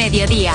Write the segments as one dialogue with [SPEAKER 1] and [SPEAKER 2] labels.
[SPEAKER 1] Mediodía.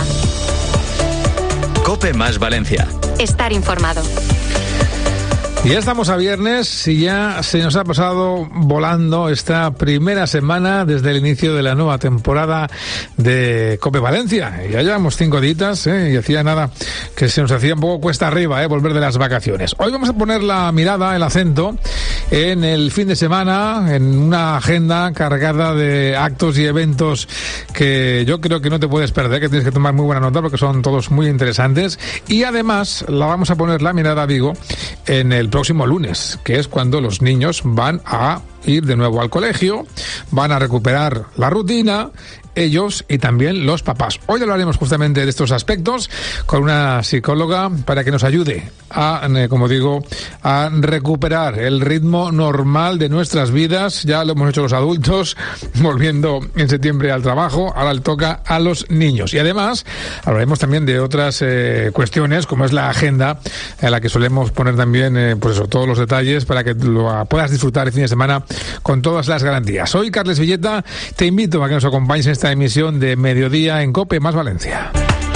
[SPEAKER 2] COPE más Valencia.
[SPEAKER 1] Estar informado.
[SPEAKER 3] Y ya estamos a viernes y ya se nos ha pasado volando esta primera semana desde el inicio de la nueva temporada de COPE Valencia. Ya llevamos 5 días y hacía nada que se nos hacía un poco cuesta arriba volver de las vacaciones. Hoy vamos a poner la mirada, el acento en el fin de semana, en una agenda cargada de actos y eventos que yo creo que no te puedes perder, que tienes que tomar muy buena nota porque son todos muy interesantes. Y además la vamos a poner la mirada, digo, en el próximo lunes, que es cuando los niños van a ir de nuevo al colegio, van a recuperar la rutina, ellos y también los papás. Hoy hablaremos justamente de estos aspectos con una psicóloga para que nos ayude a, como digo, a recuperar el ritmo normal de nuestras vidas. Ya lo hemos hecho los adultos, volviendo en septiembre al trabajo, ahora le toca a los niños. Y además hablaremos también de otras cuestiones, como es la agenda, en la que solemos poner también pues eso, todos los detalles para que lo puedas disfrutar el fin de semana con todas las garantías. Soy Carles Villeta, te invito a que nos acompañes en esta emisión de Mediodía en COPE más Valencia.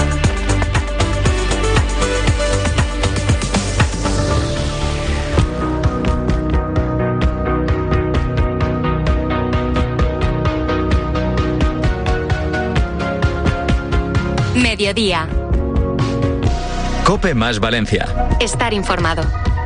[SPEAKER 1] Mediodía.
[SPEAKER 2] COPE más Valencia.
[SPEAKER 1] Estar informado.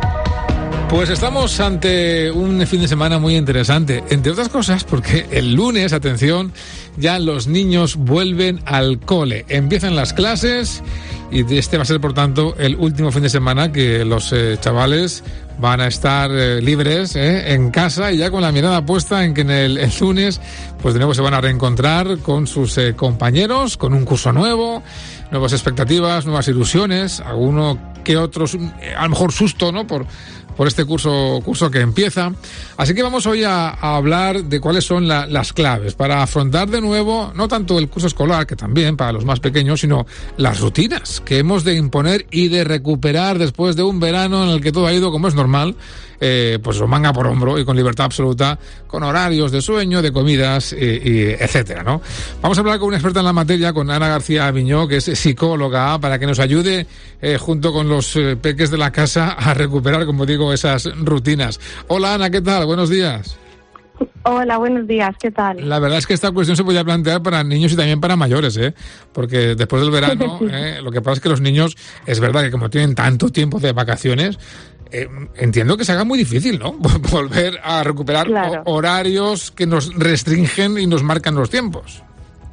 [SPEAKER 3] Pues estamos ante un fin de semana muy interesante, entre otras cosas porque el lunes, atención, ya los niños vuelven al cole, empiezan las clases y este va a ser, por tanto, el último fin de semana que los chavales van a estar libres en casa y ya con la mirada puesta en que en el lunes pues de nuevo se van a reencontrar con sus compañeros, con un curso nuevo, nuevas expectativas, nuevas ilusiones, alguno que otros, a lo mejor susto, ¿no?, por este curso que empieza. Así que vamos hoy a hablar de cuáles son las claves para afrontar de nuevo, no tanto el curso escolar, que también para los más pequeños, sino las rutinas que hemos de imponer y de recuperar después de un verano en el que todo ha ido como es normal, pues manga por hombro y con libertad absoluta, con horarios de sueño, de comidas, y etcétera, ¿no? Vamos a hablar con una experta en la materia, con Ana García Aviñó, que es psicóloga, para que nos ayude junto con los peques de la casa a recuperar, como digo, esas rutinas. Hola Ana, ¿qué tal? Buenos días.
[SPEAKER 4] Hola, buenos días, ¿qué tal?
[SPEAKER 3] La verdad es que esta cuestión se podía plantear para niños y también para mayores, porque después del verano, lo que pasa es que los niños, es verdad que como tienen tanto tiempo de vacaciones, entiendo que se haga muy difícil, ¿no? Volver a recuperar horarios que nos restringen y nos marcan los tiempos.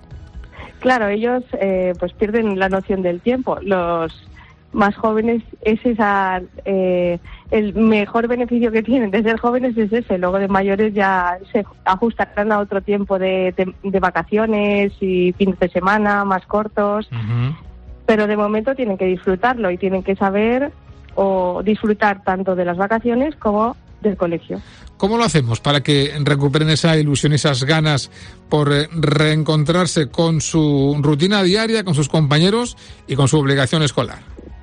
[SPEAKER 4] Claro, ellos pues pierden la noción del tiempo. Los más jóvenes es esa el mejor beneficio que tienen de ser jóvenes es ese. Luego de mayores ya se ajustarán a otro tiempo de vacaciones y fines de semana más cortos. Uh-huh. Pero de momento tienen que disfrutarlo y tienen que saber o disfrutar tanto de las vacaciones como del colegio.
[SPEAKER 3] ¿Cómo lo hacemos para que recuperen esa ilusión, esas ganas por reencontrarse con su rutina diaria, con sus compañeros y con su obligación escolar?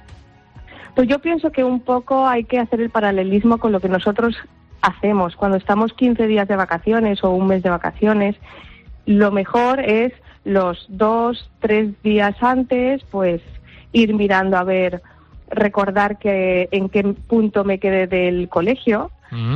[SPEAKER 4] Pues yo pienso que un poco hay que hacer el paralelismo con lo que nosotros hacemos. Cuando estamos 15 días de vacaciones o un mes de vacaciones, lo mejor es los 2-3 días antes, pues ir mirando a ver, recordar que en qué punto me quedé del colegio,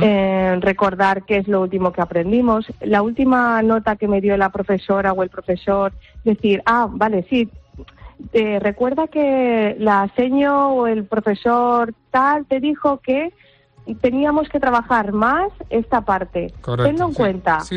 [SPEAKER 4] recordar qué es lo último que aprendimos, la última nota que me dio la profesora o el profesor, decir, vale, sí, recuerda que la seño o el profesor tal te dijo que teníamos que trabajar más esta parte.
[SPEAKER 3] Correcto,
[SPEAKER 4] tenlo en cuenta.
[SPEAKER 3] Sí.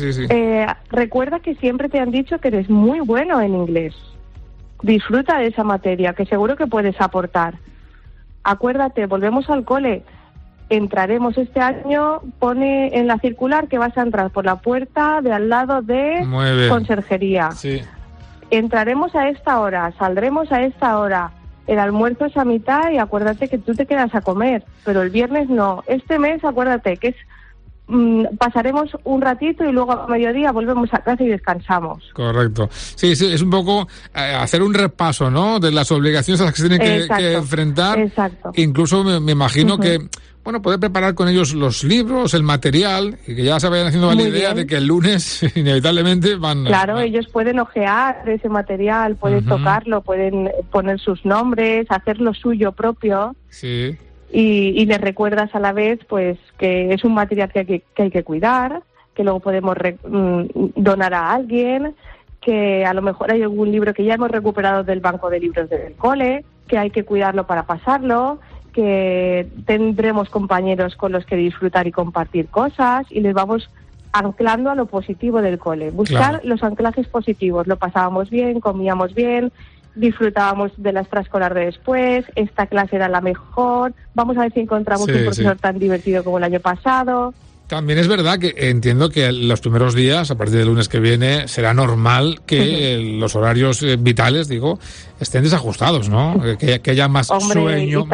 [SPEAKER 4] Recuerda que siempre te han dicho que eres muy bueno en inglés. Disfruta de esa materia, que seguro que puedes aportar. Acuérdate, volvemos al cole. Entraremos este año, pone en la circular que vas a entrar por la puerta de al lado de conserjería.
[SPEAKER 3] Sí.
[SPEAKER 4] Entraremos a esta hora, saldremos a esta hora. El almuerzo es a mitad y acuérdate que tú te quedas a comer, pero el viernes no. Este mes acuérdate que es pasaremos un ratito y luego a mediodía volvemos a casa y descansamos.
[SPEAKER 3] Correcto. Sí, es un poco hacer un repaso, ¿no?, de las obligaciones a las que se tienen que enfrentar.
[SPEAKER 4] Exacto.
[SPEAKER 3] Incluso me imagino que bueno, poder preparar con ellos los libros, el material, y que ya se vayan haciendo la idea de que el lunes inevitablemente van...
[SPEAKER 4] Claro, ellos pueden ojear ese material, pueden tocarlo, pueden poner sus nombres, hacer lo suyo propio.
[SPEAKER 3] Sí.
[SPEAKER 4] Y les recuerdas a la vez pues que es un material que hay que cuidar, que luego podemos donar a alguien, que a lo mejor hay algún libro que ya hemos recuperado del banco de libros del cole, que hay que cuidarlo para pasarlo, que tendremos compañeros con los que disfrutar y compartir cosas, y les vamos anclando a lo positivo del cole. Buscar los anclajes positivos. Lo pasábamos bien, comíamos bien, disfrutábamos de la extraescolar de después, esta clase era la mejor, vamos a ver si encontramos un profesor tan divertido como el año pasado.
[SPEAKER 3] También es verdad que entiendo que los primeros días, a partir del lunes que viene, será normal que los horarios vitales, estén desajustados, ¿no? Que haya más sueño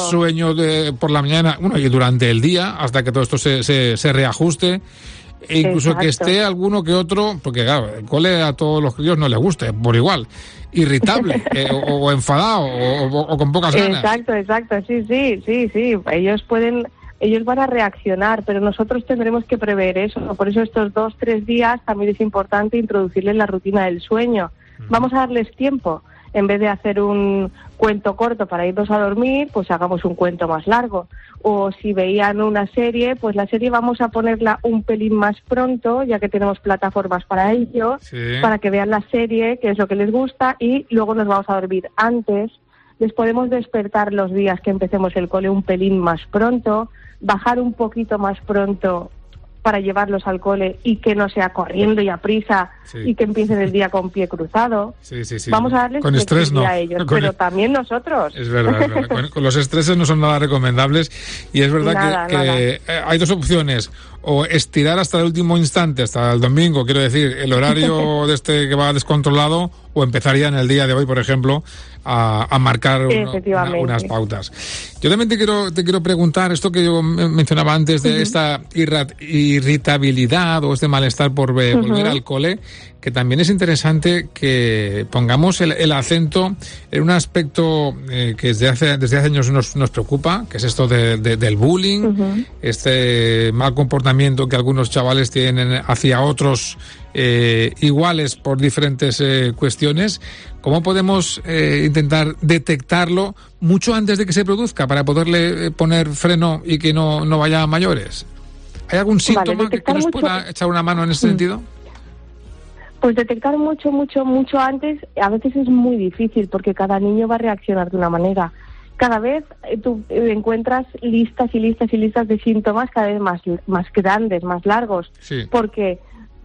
[SPEAKER 3] por la mañana, y durante el día, hasta que todo esto se reajuste. E incluso que esté alguno que otro, porque claro, el cole a todos los críos no les guste, por igual, irritable, o enfadado, o con pocas ganas.
[SPEAKER 4] Exacto, sí. Ellos van a reaccionar, pero nosotros tendremos que prever eso. Por eso estos 2-3 días también es importante introducirles la rutina del sueño. Vamos a darles tiempo. En vez de hacer un cuento corto para irnos a dormir, pues hagamos un cuento más largo. O si veían una serie, pues la serie vamos a ponerla un pelín más pronto, ya que tenemos plataformas para ello, para que vean la serie, que es lo que les gusta, y luego nos vamos a dormir antes. Les podemos despertar los días que empecemos el cole un pelín más pronto, bajar un poquito más pronto para llevarlos al cole y que no sea corriendo y a prisa y que empiecen el día con pie cruzado.
[SPEAKER 3] Sí.
[SPEAKER 4] Vamos a darles
[SPEAKER 3] con estrés no.
[SPEAKER 4] a ellos, pero también nosotros.
[SPEAKER 3] Es verdad. Con los estreses no son nada recomendables, y es verdad que hay dos opciones: o estirar hasta el último instante, hasta el domingo, quiero decir, el horario que va descontrolado, o empezar ya en el día de hoy, por ejemplo, a marcar unas pautas. Yo también te quiero preguntar esto que yo mencionaba antes de esta irritabilidad o este malestar por volver al cole, que también es interesante que pongamos el acento en un aspecto que desde hace años nos preocupa, que es esto del bullying, este mal comportamiento que algunos chavales tienen hacia otros iguales por diferentes cuestiones. ¿Cómo podemos intentar detectarlo mucho antes de que se produzca para poderle poner freno y que no vaya a mayores? ¿Hay algún síntoma que nos pueda echar una mano en ese sentido?
[SPEAKER 4] Pues detectar mucho antes a veces es muy difícil, porque cada niño va a reaccionar de una manera. Cada vez tú encuentras listas y listas y listas de síntomas cada vez más grandes, más largos, porque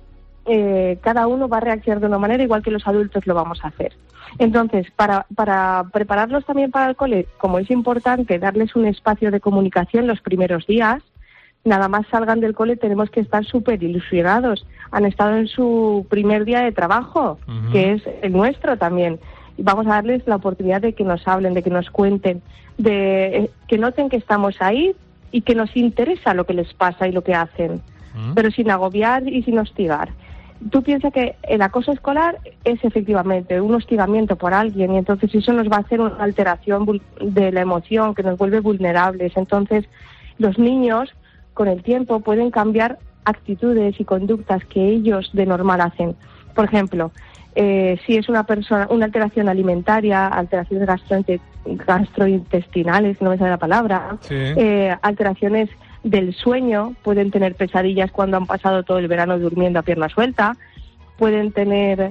[SPEAKER 4] cada uno va a reaccionar de una manera, igual que los adultos lo vamos a hacer. Entonces, para prepararlos también para el cole, como es importante darles un espacio de comunicación los primeros días, nada más salgan del cole tenemos que estar súper ilusionados. Han estado en su primer día de trabajo, que es el nuestro también. Y vamos a darles la oportunidad de que nos hablen, de que nos cuenten, de que noten que estamos ahí y que nos interesa lo que les pasa y lo que hacen, pero sin agobiar y sin hostigar. Tú piensas que el acoso escolar es efectivamente un hostigamiento por alguien, y entonces eso nos va a hacer una alteración de la emoción que nos vuelve vulnerables. Entonces los niños con el tiempo pueden cambiar actitudes y conductas que ellos de normal hacen. Por ejemplo, si es una alteración alimentaria, alteraciones gastrointestinales, no me sale la palabra, alteraciones del sueño, pueden tener pesadillas cuando han pasado todo el verano durmiendo a pierna suelta, pueden tener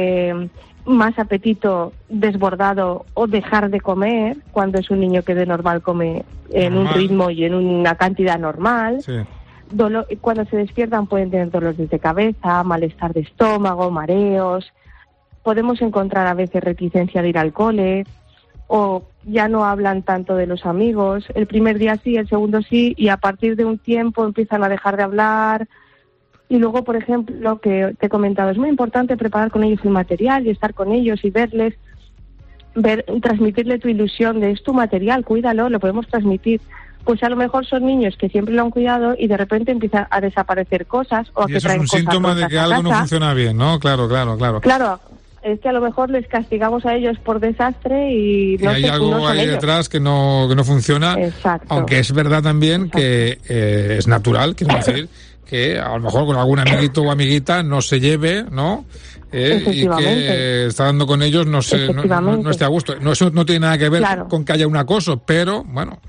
[SPEAKER 4] más apetito desbordado o dejar de comer cuando es un niño que de normal come en un ritmo y en una cantidad normal. Cuando se despiertan pueden tener dolores de cabeza, malestar de estómago, mareos. Podemos encontrar a veces reticencia de ir al cole, o ya no hablan tanto de los amigos. El primer día sí, el segundo sí, y a partir de un tiempo empiezan a dejar de hablar. Y luego, por ejemplo, lo que te he comentado, es muy importante preparar con ellos el material y estar con ellos y verles, transmitirle tu ilusión de es tu material, cuídalo, lo podemos transmitir. Pues a lo mejor son niños que siempre lo han cuidado y de repente empiezan a desaparecer cosas o a que traen cosas.
[SPEAKER 3] Y eso es un síntoma de que algo no funciona bien, ¿no? Claro.
[SPEAKER 4] Claro, es que a lo mejor les castigamos a ellos por desastre y no
[SPEAKER 3] hay algo ahí detrás que no funciona.
[SPEAKER 4] Exacto.
[SPEAKER 3] Aunque es verdad también que es natural, quiero decir, que a lo mejor con algún amiguito o amiguita no se lleve, ¿no? Y que estando con ellos no esté a gusto. No, eso no tiene nada que ver con que haya un acoso, pero bueno,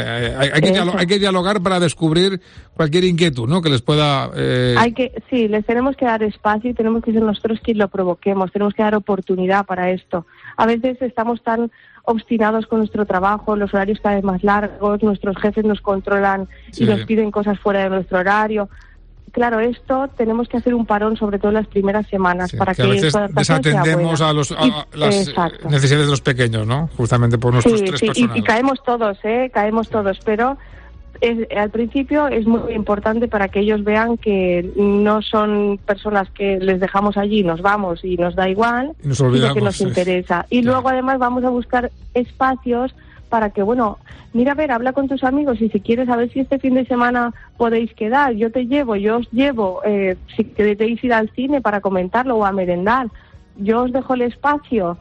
[SPEAKER 3] hay que dialogar para descubrir cualquier inquietud, ¿no? Que les pueda...
[SPEAKER 4] Sí, les tenemos que dar espacio y tenemos que ser nosotros quien lo provoquemos, tenemos que dar oportunidad para esto. A veces estamos tan obstinados con nuestro trabajo, los horarios cada vez más largos, nuestros jefes nos controlan y nos piden cosas fuera de nuestro horario. Claro, esto tenemos que hacer un parón, sobre todo en las primeras semanas, para que
[SPEAKER 3] a veces desatendemos a las necesidades de los pequeños, ¿no? Justamente por nuestros estrés personal.
[SPEAKER 4] Y caemos todos, pero al principio es muy importante para que ellos vean que no son personas que les dejamos allí y nos vamos y nos da igual, sino que nos interesa. Y luego además vamos a buscar espacios para que, mira, a ver, habla con tus amigos y si quieres a ver si este fin de semana podéis quedar, yo os llevo, si queréis ir al cine para comentarlo o a merendar, yo os dejo el espacio,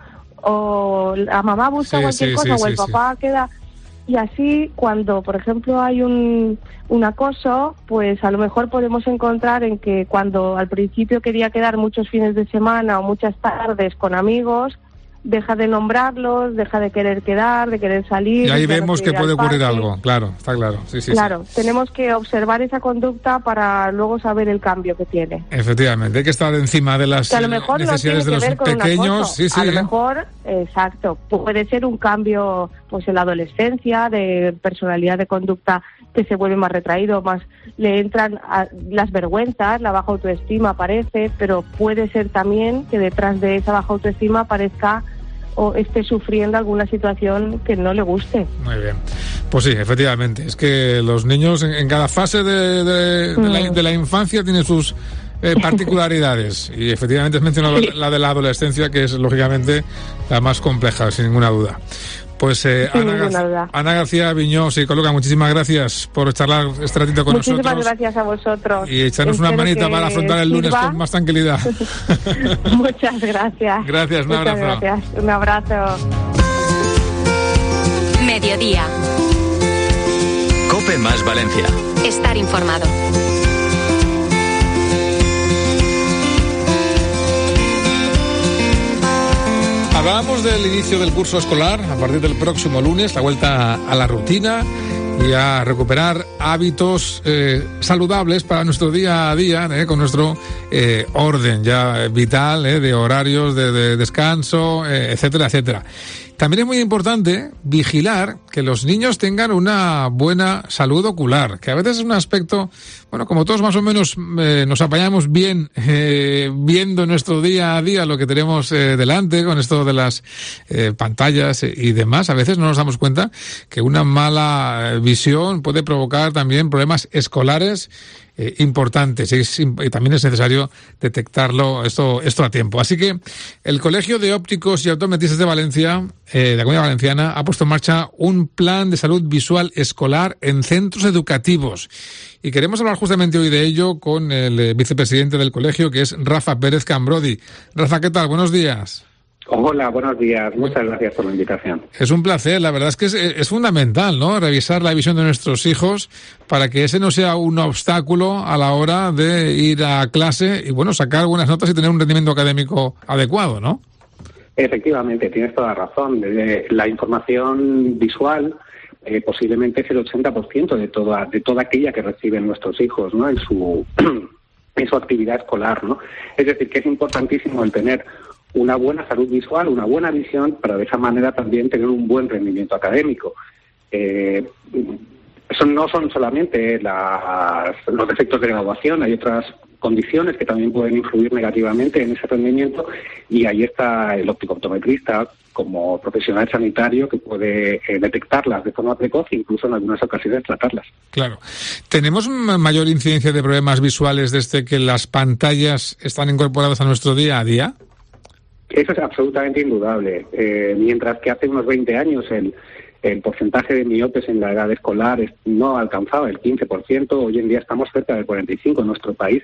[SPEAKER 4] o la mamá busca cualquier cosa o el papá queda... Y así, cuando, por ejemplo, hay un acoso, pues a lo mejor podemos encontrar en que cuando al principio quería quedar muchos fines de semana o muchas tardes con amigos, deja de nombrarlos, deja de querer quedar, de querer salir.
[SPEAKER 3] Y ahí vemos que puede ocurrir algo, claro, está claro. Claro,
[SPEAKER 4] tenemos que observar esa conducta para luego saber el cambio que tiene.
[SPEAKER 3] Efectivamente, hay que estar encima de las necesidades de los pequeños.
[SPEAKER 4] A lo mejor, exacto, puede ser un cambio pues en la adolescencia, de personalidad, de conducta, que se vuelve más retraído, más le entran las vergüenzas, la baja autoestima aparece, pero puede ser también que detrás de esa baja autoestima aparezca o esté sufriendo alguna situación que no le guste.
[SPEAKER 3] Muy bien. Pues sí, efectivamente. Es que los niños en cada fase de la infancia tienen sus particularidades. Y efectivamente has mencionado la de la adolescencia, que es lógicamente la más compleja, sin ninguna duda. Pues Ana García Viñó, psicóloga, muchísimas gracias por charlar este ratito con nosotros.
[SPEAKER 4] Muchísimas gracias a vosotros.
[SPEAKER 3] Y echarnos una manita para afrontar el lunes con más tranquilidad.
[SPEAKER 4] Muchas gracias.
[SPEAKER 3] Gracias, un abrazo.
[SPEAKER 4] Gracias, un abrazo.
[SPEAKER 1] Mediodía.
[SPEAKER 2] COPE más Valencia.
[SPEAKER 1] Estar informado.
[SPEAKER 3] Hablábamos del inicio del curso escolar, a partir del próximo lunes, la vuelta a la rutina y a recuperar hábitos saludables para nuestro día a día, con nuestro orden ya vital, de horarios, de descanso, etcétera, etcétera. También es muy importante vigilar que los niños tengan una buena salud ocular, que a veces es un aspecto, como todos más o menos nos apañamos bien viendo nuestro día a día lo que tenemos delante con esto de las pantallas y demás, a veces no nos damos cuenta que una mala visión puede provocar también problemas escolares importantes y también es necesario detectarlo esto a tiempo. Así que el Colegio de Ópticos y Optometristas de Valencia, de la Comunidad Valenciana, ha puesto en marcha un plan de salud visual escolar en centros educativos. Y queremos hablar justamente hoy de ello con el vicepresidente del colegio, que es Rafa Pérez Cambrodi. Rafa, ¿qué tal? Buenos días.
[SPEAKER 5] Hola, buenos días. Muchas gracias por la invitación.
[SPEAKER 3] Es un placer. La verdad es que es fundamental, ¿no? Revisar la visión de nuestros hijos para que ese no sea un obstáculo a la hora de ir a clase y, sacar buenas notas y tener un rendimiento académico adecuado, ¿no?
[SPEAKER 5] Efectivamente, tienes toda razón. La información visual posiblemente es el 80% de toda aquella que reciben nuestros hijos, ¿no? En su actividad escolar, ¿no? Es decir, que es importantísimo el tener una buena salud visual, una buena visión, para de esa manera también tener un buen rendimiento académico. Eso no son solamente los defectos de graduación, hay otras condiciones que también pueden influir negativamente en ese rendimiento, y ahí está el óptico-optometrista como profesional sanitario que puede detectarlas de forma precoz e incluso en algunas ocasiones tratarlas.
[SPEAKER 3] Claro. ¿Tenemos mayor incidencia de problemas visuales desde que las pantallas están incorporadas a nuestro día a día?
[SPEAKER 5] Eso es absolutamente indudable. Mientras que hace unos 20 años el porcentaje de miopes en la edad escolar no alcanzaba el 15%, hoy en día estamos cerca del 45% en nuestro país,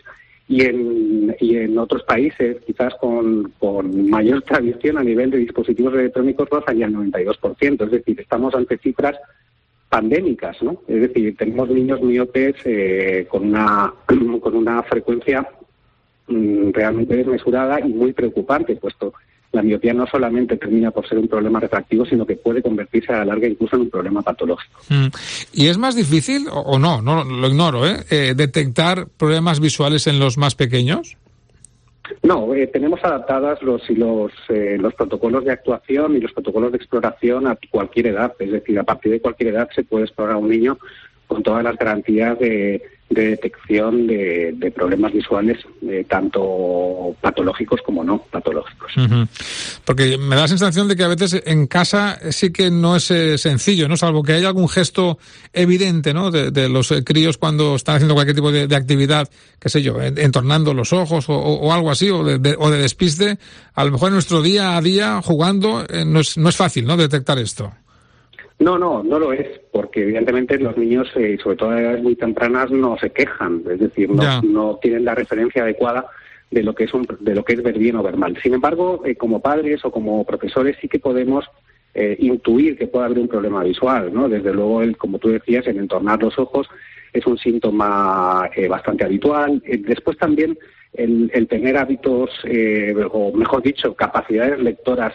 [SPEAKER 5] y en otros países, quizás con mayor tradición a nivel de dispositivos electrónicos, rozan ya el 92%. Es decir, estamos ante cifras pandémicas, ¿no? Es decir, tenemos niños miopes con una frecuencia realmente desmesurada y muy preocupante, puesto la miopía no solamente termina por ser un problema refractivo, sino que puede convertirse a la larga incluso en un problema patológico.
[SPEAKER 3] ¿Y es más difícil, o no lo ignoro, detectar problemas visuales en los más pequeños?
[SPEAKER 5] No, tenemos adaptadas los protocolos de actuación y los protocolos de exploración a cualquier edad. Es decir, a partir de cualquier edad se puede explorar a un niño con todas las garantías de detección de problemas visuales, tanto patológicos como no patológicos.
[SPEAKER 3] Porque me da la sensación de que a veces en casa sí que no es sencillo, ¿no? Salvo que haya algún gesto evidente, ¿no? De los críos cuando están haciendo cualquier tipo de actividad, qué sé yo, entornando los ojos o algo así, o de despiste. A lo mejor en nuestro día a día, jugando, no es fácil, ¿no? Detectar esto.
[SPEAKER 5] No lo es, porque evidentemente los niños, sobre todo a edades muy tempranas, no se quejan, es decir, no tienen la referencia adecuada de lo que es ver bien o ver mal. Sin embargo, como padres o como profesores sí que podemos intuir que puede haber un problema visual, ¿no? Desde luego, como tú decías, el entornar los ojos es un síntoma bastante habitual. Después también el tener hábitos, o mejor dicho, capacidades lectoras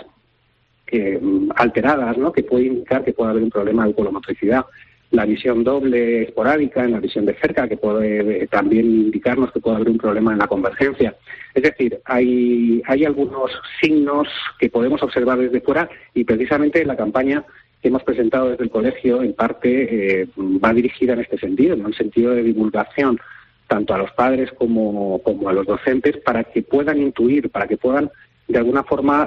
[SPEAKER 5] alteradas, ¿no? Que puede indicar que puede haber un problema de oculomotricidad. La visión doble esporádica en la visión de cerca, que puede también indicarnos que puede haber un problema en la convergencia. Es decir, hay algunos signos que podemos observar desde fuera, y precisamente la campaña que hemos presentado desde el colegio en parte va dirigida en este sentido, en el sentido de divulgación tanto a los padres como a los docentes, para que puedan intuir, para que puedan de alguna forma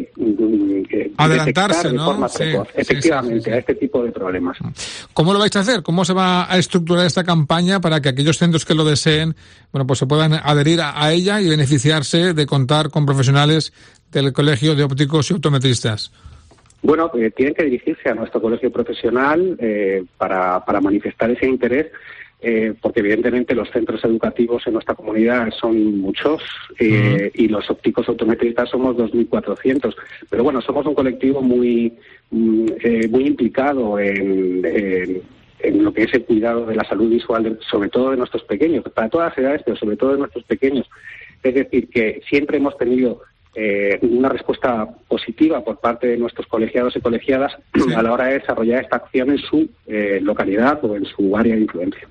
[SPEAKER 3] adelantarse,
[SPEAKER 5] de
[SPEAKER 3] ¿no?
[SPEAKER 5] forma precoz, efectivamente, a este tipo de problemas.
[SPEAKER 3] ¿Cómo lo vais a hacer? ¿Cómo se va a estructurar esta campaña para que aquellos centros que lo deseen, pues se puedan adherir a ella y beneficiarse de contar con profesionales del Colegio de Ópticos y Optometristas?
[SPEAKER 5] Bueno, tienen que dirigirse a nuestro colegio profesional para manifestar ese interés. Porque evidentemente los centros educativos en nuestra comunidad son muchos y los ópticos optometristas somos 2.400. Pero bueno, somos un colectivo muy implicado en lo que es el cuidado de la salud visual, sobre todo de nuestros pequeños, para todas las edades, pero sobre todo de nuestros pequeños. Es decir, que siempre hemos tenido una respuesta positiva por parte de nuestros colegiados y colegiadas a la hora de desarrollar esta acción en su localidad o en su área de influencia.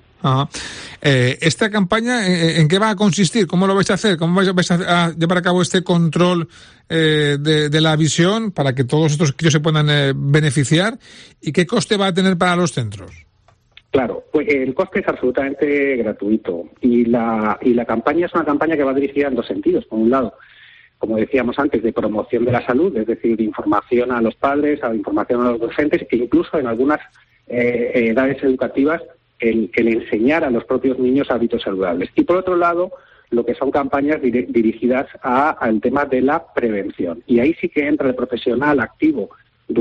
[SPEAKER 3] ¿Esta campaña en qué va a consistir? ¿Cómo lo vais a hacer? ¿Cómo vais a llevar a cabo este control de la visión para que todos estos críos se puedan beneficiar? ¿Y qué coste va a tener para los centros?
[SPEAKER 5] Claro, pues el coste es absolutamente gratuito y la campaña es una campaña que va dirigida en dos sentidos. Por un lado, como decíamos antes, de promoción de la salud, es decir, de información a los padres, a información a los docentes e incluso en algunas edades educativas el enseñar a los propios niños hábitos saludables. Y por otro lado, lo que son campañas dirigidas al tema de la prevención. Y ahí sí que entra el profesional activo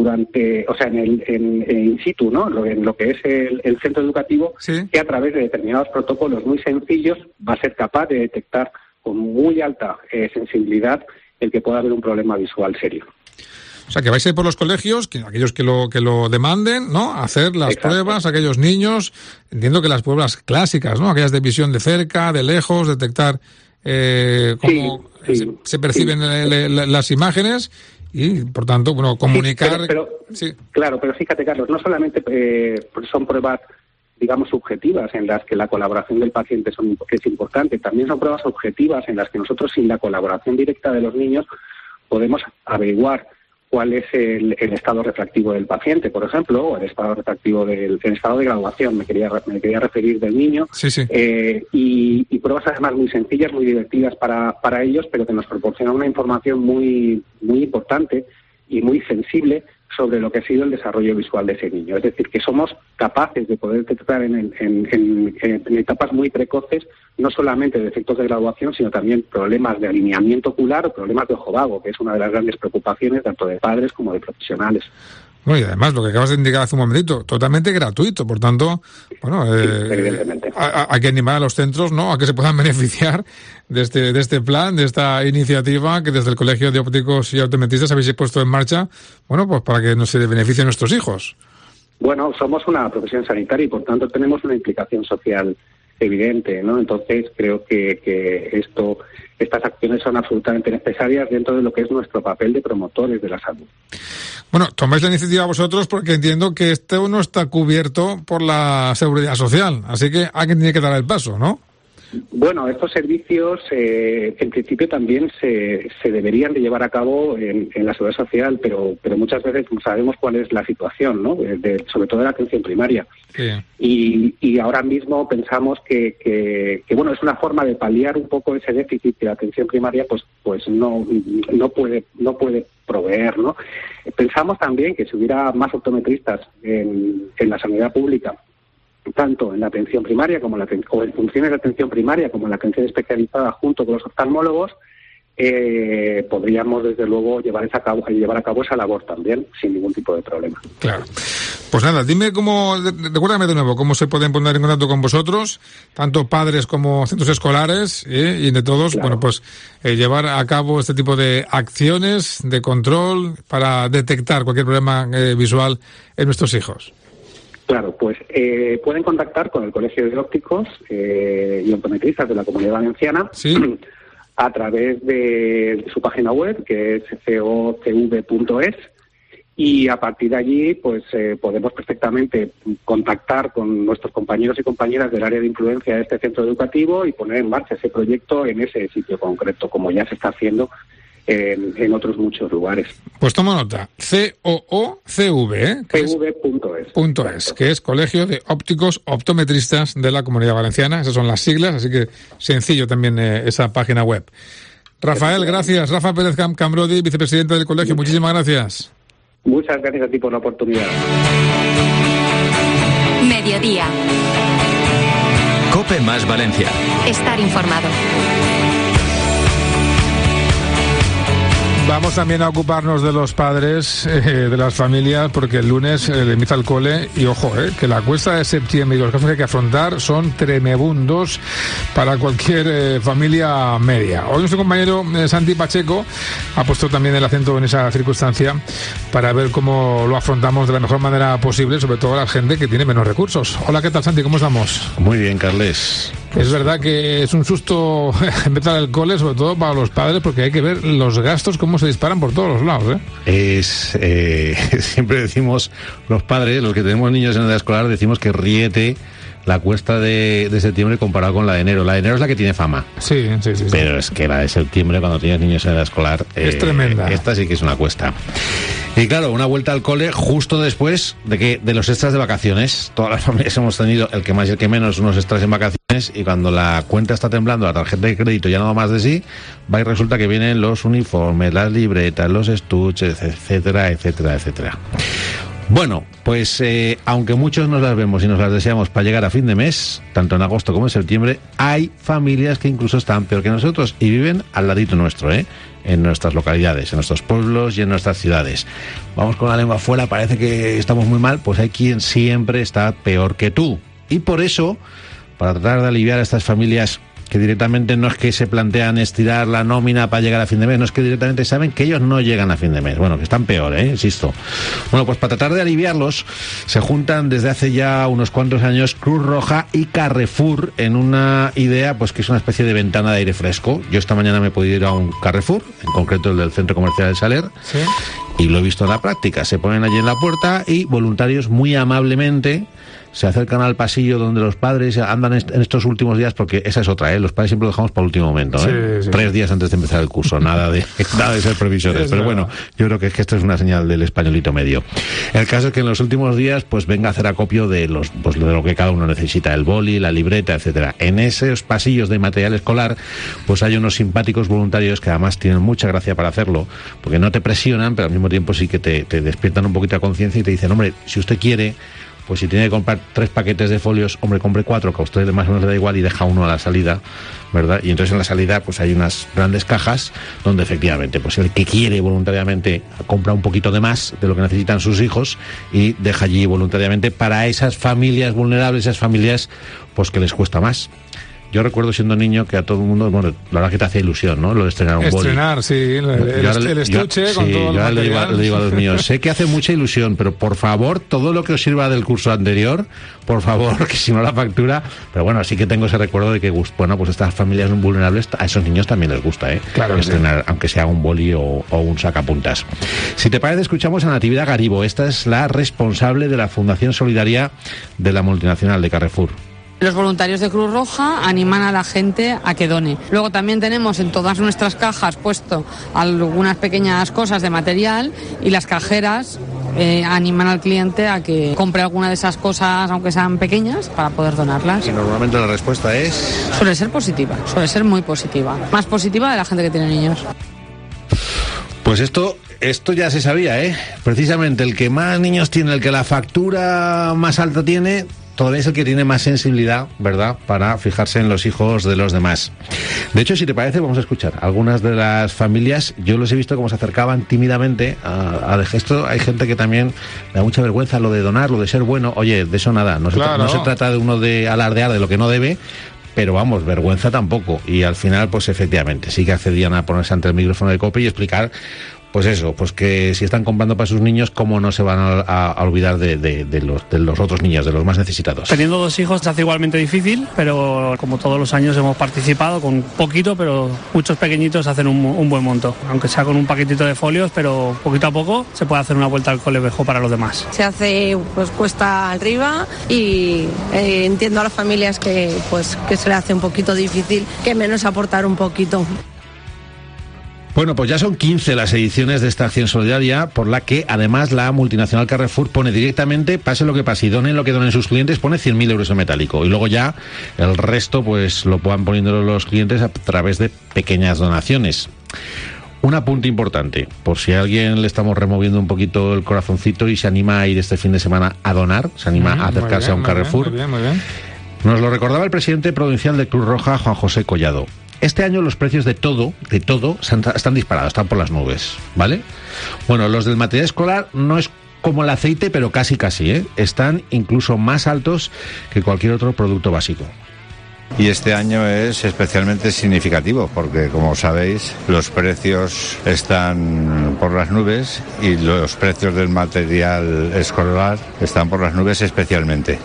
[SPEAKER 5] en in situ, ¿no? En lo que es el centro educativo, sí, que a través de determinados protocolos muy sencillos va a ser capaz de detectar con muy alta sensibilidad el que pueda haber un problema visual serio.
[SPEAKER 3] O sea, que vais a ir por los colegios, aquellos que lo demanden, ¿no? Hacer las pruebas a aquellos niños. Entiendo que las pruebas clásicas, ¿no? Aquellas de visión de cerca, de lejos, detectar cómo se perciben las imágenes y, por tanto, bueno, comunicar.
[SPEAKER 5] Claro, pero fíjate, Carlos, no solamente son pruebas, digamos, subjetivas en las que la colaboración del paciente es importante, también son pruebas objetivas en las que nosotros, sin la colaboración directa de los niños, podemos averiguar cuál es el estado refractivo del paciente, por ejemplo, o el estado refractivo el estado de graduación, me quería referir, del niño. Y pruebas además muy sencillas, muy divertidas para ellos, pero que nos proporcionan una información muy, muy importante y muy sensible sobre lo que ha sido el desarrollo visual de ese niño. Es decir, que somos capaces de poder detectar en etapas muy precoces no solamente defectos de graduación, sino también problemas de alineamiento ocular o problemas de ojo vago, que es una de las grandes preocupaciones tanto de padres como de profesionales.
[SPEAKER 3] Bueno, y además, lo que acabas de indicar hace un momentito, totalmente gratuito, por tanto, bueno,
[SPEAKER 5] evidentemente.
[SPEAKER 3] Hay que animar a los centros, ¿no?, a que se puedan beneficiar de este plan, de esta iniciativa que desde el Colegio de Ópticos y Optometristas habéis puesto en marcha, bueno, pues para que nos se beneficien nuestros hijos.
[SPEAKER 5] Bueno, somos una profesión sanitaria y por tanto tenemos una implicación social evidente, ¿no? Entonces creo que estas acciones son absolutamente necesarias dentro de lo que es nuestro papel de promotores de la salud.
[SPEAKER 3] Bueno, tomáis la iniciativa vosotros porque entiendo que esto no está cubierto por la Seguridad Social, así que alguien tiene que dar el paso, ¿no?
[SPEAKER 5] Bueno, estos servicios en principio también se deberían de llevar a cabo en la Seguridad Social, pero muchas veces no sabemos cuál es la situación, ¿no? Sobre todo en la atención primaria.
[SPEAKER 3] Sí.
[SPEAKER 5] Y ahora mismo pensamos que bueno, es una forma de paliar un poco ese déficit que la atención primaria pues no puede proveer, ¿no? Pensamos también que si hubiera más optometristas en la sanidad pública, tanto en la atención primaria como o en funciones de atención primaria como en la atención especializada junto con los oftalmólogos, podríamos desde luego llevar a cabo esa labor también sin ningún tipo de problema.
[SPEAKER 3] Claro. Pues nada, dime recuérdame de nuevo cómo se pueden poner en contacto con vosotros, tanto padres como centros escolares, y entre todos, claro, bueno, pues llevar a cabo este tipo de acciones de control para detectar cualquier problema visual en nuestros hijos.
[SPEAKER 5] Claro, pues pueden contactar con el Colegio de Ópticos y Optometristas de la Comunidad Valenciana. ¿Sí? A través de su página web, que es cocv.es, y a partir de allí pues podemos perfectamente contactar con nuestros compañeros y compañeras del área de influencia de este centro educativo y poner en marcha ese proyecto en ese sitio concreto, como ya se está haciendo en otros muchos lugares.
[SPEAKER 3] Pues toma nota, COOCV, .es, que es Colegio de Ópticos Optometristas de la Comunidad Valenciana. Esas son las siglas, así que sencillo también esa página web. Rafael, gracias. Rafa Pérez Cambrodi, vicepresidente del colegio, muchísimas gracias.
[SPEAKER 5] Muchas gracias a ti por la oportunidad.
[SPEAKER 1] Mediodía.
[SPEAKER 2] COPE más Valencia.
[SPEAKER 1] Estar informado.
[SPEAKER 3] Vamos también a ocuparnos de los padres, de las familias, porque el lunes empieza el cole y ojo, que la cuesta de septiembre y los casos que hay que afrontar son tremebundos para cualquier familia media. Hoy nuestro compañero Santi Pacheco ha puesto también el acento en esa circunstancia para ver cómo lo afrontamos de la mejor manera posible, sobre todo a la gente que tiene menos recursos. Hola, ¿qué tal, Santi? ¿Cómo estamos?
[SPEAKER 6] Muy bien, Carles.
[SPEAKER 3] Es verdad que es un susto empezar el cole, sobre todo para los padres, porque hay que ver los gastos cómo se disparan por todos los lados,
[SPEAKER 6] Siempre decimos los padres, los que tenemos niños en edad escolar, decimos que ríete la cuesta de septiembre comparado con la de enero. La de enero es la que tiene fama.
[SPEAKER 3] Sí.
[SPEAKER 6] Pero es que la de septiembre, cuando tienes niños en edad escolar,
[SPEAKER 3] es tremenda.
[SPEAKER 6] Esta sí que es una cuesta. Y claro, una vuelta al cole justo después de los extras de vacaciones. Todas las familias hemos tenido, el que más y el que menos, unos extras en vacaciones, y cuando la cuenta está temblando, la tarjeta de crédito ya no da más de sí, va y resulta que vienen los uniformes, las libretas, los estuches, etcétera, etcétera, etcétera. Bueno, pues aunque muchos nos las vemos y nos las deseamos para llegar a fin de mes, tanto en agosto como en septiembre, hay familias que incluso están peor que nosotros y viven al ladito nuestro, en nuestras localidades, en nuestros pueblos y en nuestras ciudades. Vamos con la lengua afuera, parece que estamos muy mal, pues hay quien siempre está peor que tú. Y por eso, para tratar de aliviar a estas familias que directamente no es que se plantean estirar la nómina para llegar a fin de mes, no es que directamente saben que ellos no llegan a fin de mes, bueno, que están peor, insisto. Bueno, pues para tratar de aliviarlos, se juntan desde hace ya unos cuantos años Cruz Roja y Carrefour en una idea, pues que es una especie de ventana de aire fresco. Yo esta mañana me he podido ir a un Carrefour, en concreto el del Centro Comercial del Saler, ¿sí? Y lo he visto en la práctica. Se ponen allí en la puerta y voluntarios muy amablemente se acercan al pasillo donde los padres andan en estos últimos días, porque esa es otra, los padres siempre lo dejamos para el último momento,
[SPEAKER 3] sí.
[SPEAKER 6] 3 días antes de empezar el curso, nada de ser previsores, pero bueno, yo creo que es que esto es una señal del españolito medio. El caso es que en los últimos días pues venga a hacer acopio de de lo que cada uno necesita, el boli, la libreta, etcétera. En esos pasillos de material escolar pues hay unos simpáticos voluntarios que además tienen mucha gracia para hacerlo, porque no te presionan, pero al mismo tiempo sí que te despiertan un poquito a conciencia y te dicen, hombre, si usted quiere, pues si tiene que comprar 3 paquetes de folios, hombre, compre 4, que a usted más o menos le da igual y deja uno a la salida, ¿verdad? Y entonces en la salida pues hay unas grandes cajas donde efectivamente pues el que quiere voluntariamente compra un poquito de más de lo que necesitan sus hijos y deja allí voluntariamente para esas familias vulnerables, esas familias pues que les cuesta más. Yo recuerdo siendo niño que a todo el mundo, bueno, la verdad que te hace ilusión, ¿no? Lo de estrenar un boli.
[SPEAKER 3] Sí, el estuche con todo el material.
[SPEAKER 6] Le digo a los míos, sé que hace mucha ilusión, pero por favor, todo lo que os sirva del curso anterior, por favor, que si no la factura, pero bueno, sí que tengo ese recuerdo de que, bueno, pues estas familias vulnerables, a esos niños también les gusta,
[SPEAKER 3] Claro,
[SPEAKER 6] estrenar, aunque sea un boli o un sacapuntas. Si te parece, escuchamos a Natividad Garibo. Esta es la responsable de la Fundación Solidaria de la multinacional de Carrefour.
[SPEAKER 2] Los voluntarios de Cruz Roja animan a la gente a que done. Luego también tenemos en todas nuestras cajas puesto algunas pequeñas cosas de material y las cajeras animan al cliente a que compre alguna de esas cosas, aunque sean pequeñas, para poder donarlas.
[SPEAKER 6] Y normalmente la respuesta es...
[SPEAKER 2] Suele ser positiva, suele ser muy positiva. Más positiva de la gente que tiene niños.
[SPEAKER 6] Pues esto ya se sabía, Precisamente el que más niños tiene, el que la factura más alta tiene, todavía es el que tiene más sensibilidad, ¿verdad?, para fijarse en los hijos de los demás. De hecho, si te parece, vamos a escuchar algunas de las familias. Yo los he visto cómo se acercaban tímidamente a esto. Hay gente que también le da mucha vergüenza lo de donar, lo de ser bueno. Oye, de eso nada. No se trata de uno de alardear de lo que no debe, pero vamos, vergüenza tampoco. Y al final, pues efectivamente, sí que accedían a ponerse ante el micrófono de COPE y explicar, pues eso, pues que si están comprando para sus niños, cómo no se van a olvidar de los otros niños, de los más necesitados.
[SPEAKER 7] Teniendo 2 hijos se hace igualmente difícil, pero como todos los años hemos participado con poquito, pero muchos pequeñitos hacen un buen monto. Aunque sea con un paquetito de folios, pero poquito a poco se puede hacer una vuelta al cole mejor para los demás.
[SPEAKER 8] Se hace pues cuesta arriba y entiendo a las familias que se le hace un poquito difícil, que menos aportar un poquito.
[SPEAKER 6] Bueno, pues ya son 15 las ediciones de esta acción solidaria, por la que además la multinacional Carrefour pone directamente, pase lo que pase y donen lo que donen sus clientes, pone 100.000 euros en metálico. Y luego ya el resto pues lo van poniendo los clientes a través de pequeñas donaciones. Un apunte importante, por si a alguien le estamos removiendo un poquito el corazoncito y se anima a ir este fin de semana a donar, se anima a acercarse a un Carrefour.
[SPEAKER 3] Muy bien.
[SPEAKER 6] Nos lo recordaba el presidente provincial de Cruz Roja, Juan José Collado. Este año los precios de todo están disparados, están por las nubes, ¿vale? Bueno, los del material escolar no es como el aceite, pero casi, Están incluso más altos que cualquier otro producto básico.
[SPEAKER 9] Y este año es especialmente significativo porque, como sabéis, los precios están por las nubes y los precios del material escolar están por las nubes especialmente.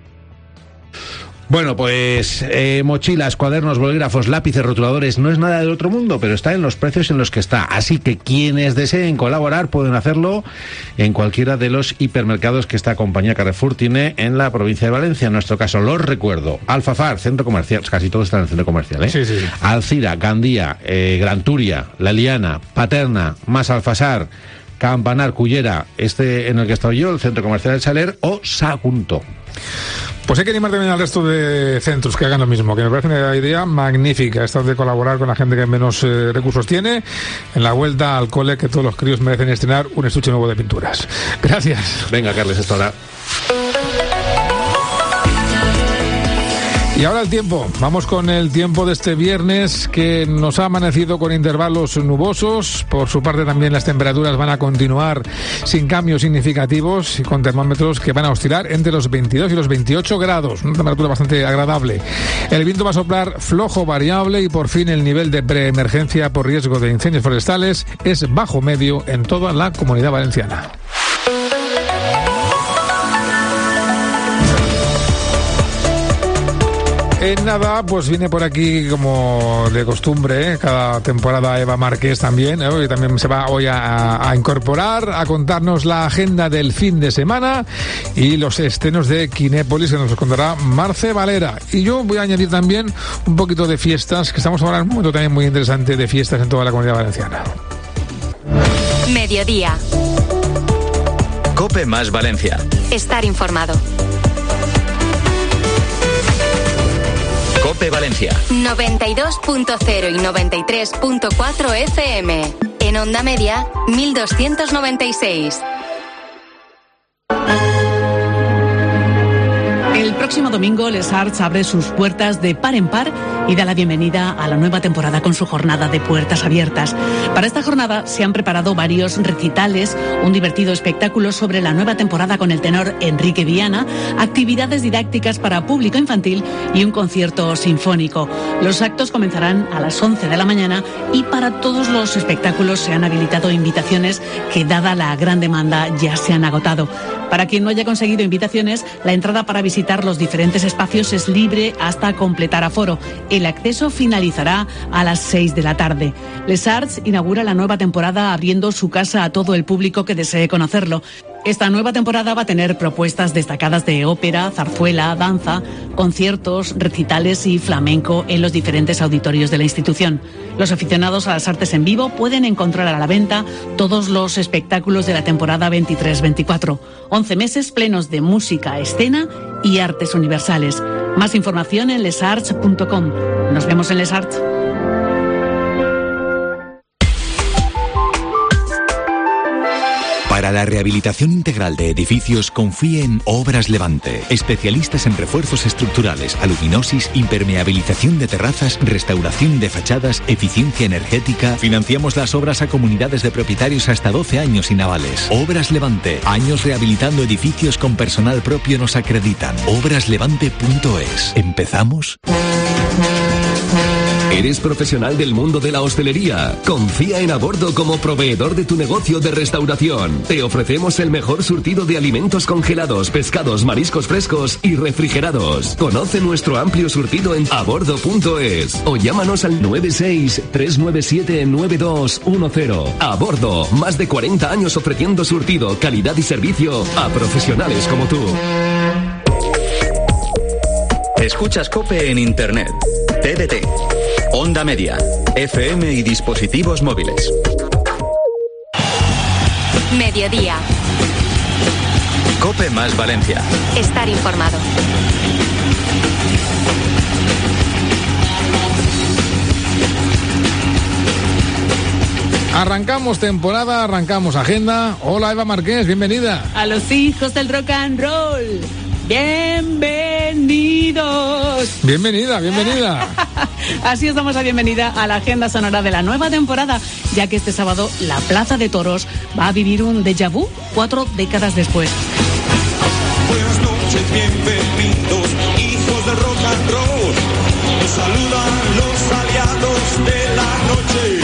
[SPEAKER 6] Bueno, pues mochilas, cuadernos, bolígrafos, lápices, rotuladores, no es nada del otro mundo, pero está en los precios en los que está. Así que quienes deseen colaborar pueden hacerlo en cualquiera de los hipermercados que esta compañía Carrefour tiene en la provincia de Valencia. En nuestro caso, los recuerdo: Alfafar, centro comercial, casi todos están en el centro comercial,
[SPEAKER 3] Sí.
[SPEAKER 6] Alcira, Gandía, Gran Turia, La Liana, Paterna, Mas Alfasar, Campanar, Cullera, este en el que estoy yo, el centro comercial del Saler, o Sagunto.
[SPEAKER 3] Pues hay que animar también al resto de centros que hagan lo mismo, que me parece una idea magnífica, esta de colaborar con la gente que menos recursos tiene en la vuelta al cole, que todos los críos merecen estrenar un estuche nuevo de pinturas. Gracias.
[SPEAKER 6] Venga, Carles, esto ahora.
[SPEAKER 3] Y ahora el tiempo. Vamos con el tiempo de este viernes, que nos ha amanecido con intervalos nubosos. Por su parte también las temperaturas van a continuar sin cambios significativos y con termómetros que van a oscilar entre los 22 y los 28 grados. Una temperatura bastante agradable. El viento va a soplar flojo variable y por fin el nivel de preemergencia por riesgo de incendios forestales es bajo medio en toda la Comunidad Valenciana. En nada, pues viene por aquí, como de costumbre, cada temporada Eva Márquez también, y también se va hoy a incorporar, a contarnos la agenda del fin de semana y los estrenos de Kinépolis, que nos contará Marce Valera. Y yo voy a añadir también un poquito de fiestas, que estamos ahora en un momento también muy interesante de fiestas en toda la Comunidad Valenciana.
[SPEAKER 1] Mediodía.
[SPEAKER 10] COPE más Valencia.
[SPEAKER 1] Estar informado.
[SPEAKER 10] COPE Valencia.
[SPEAKER 1] 92.0 y 93.4 FM. En onda media, 1296.
[SPEAKER 10] próximo domingo, Les Arts abre sus puertas de par en par y da la bienvenida a la nueva temporada con su jornada de puertas abiertas. Para esta jornada se han preparado varios recitales, un divertido espectáculo sobre la nueva temporada con el tenor Enrique Viana, actividades didácticas para público infantil y un concierto sinfónico. Los actos comenzarán a las 11 de la mañana y para todos los espectáculos se han habilitado invitaciones que, dada la gran demanda, ya se han agotado. Para quien no haya conseguido invitaciones, la entrada para visitar los diferentes espacios es libre hasta completar aforo. El acceso finalizará a las 6 de la tarde. Les Arts inaugura la nueva temporada abriendo su casa a todo el público que desee conocerlo. Esta nueva temporada va a tener propuestas destacadas de ópera, zarzuela, danza, conciertos, recitales y flamenco en los diferentes auditorios de la institución. Los aficionados a las artes en vivo pueden encontrar a la venta todos los espectáculos de la temporada 23-24. 11 meses plenos de música, escena y artes universales. Más información en lesarts.com. Nos vemos en Les Arts.
[SPEAKER 11] Para la rehabilitación integral de edificios, confíe en Obras Levante. Especialistas en refuerzos estructurales, aluminosis, impermeabilización de terrazas, restauración de fachadas, eficiencia energética. Financiamos las obras a comunidades de propietarios hasta 12 años sin avales. Obras Levante. Años rehabilitando edificios con personal propio nos acreditan. Obraslevante.es. ¿Empezamos?
[SPEAKER 12] ¿Eres profesional del mundo de la hostelería? Confía en Abordo como proveedor de tu negocio de restauración. Te ofrecemos el mejor surtido de alimentos congelados, pescados, mariscos frescos y refrigerados. Conoce nuestro amplio surtido en abordo.es o llámanos al 96-397-9210. Abordo, más de 40 años ofreciendo surtido, calidad y servicio a profesionales como tú.
[SPEAKER 13] Escuchas COPE en Internet, TDT, Onda Media, FM y dispositivos móviles.
[SPEAKER 1] Mediodía.
[SPEAKER 13] COPE más Valencia.
[SPEAKER 1] Estar informado.
[SPEAKER 3] Arrancamos temporada, arrancamos agenda. Hola Eva Marqués, bienvenida.
[SPEAKER 10] A los hijos del rock and roll. Bienvenidos.
[SPEAKER 3] Bienvenida.
[SPEAKER 10] Así os damos la bienvenida a la agenda sonora de la nueva temporada, ya que este sábado la Plaza de Toros va a vivir un déjà vu 4 décadas después.
[SPEAKER 14] Buenas noches, bienvenidos, hijos del rock and roll. Nos saludan los aliados de la noche.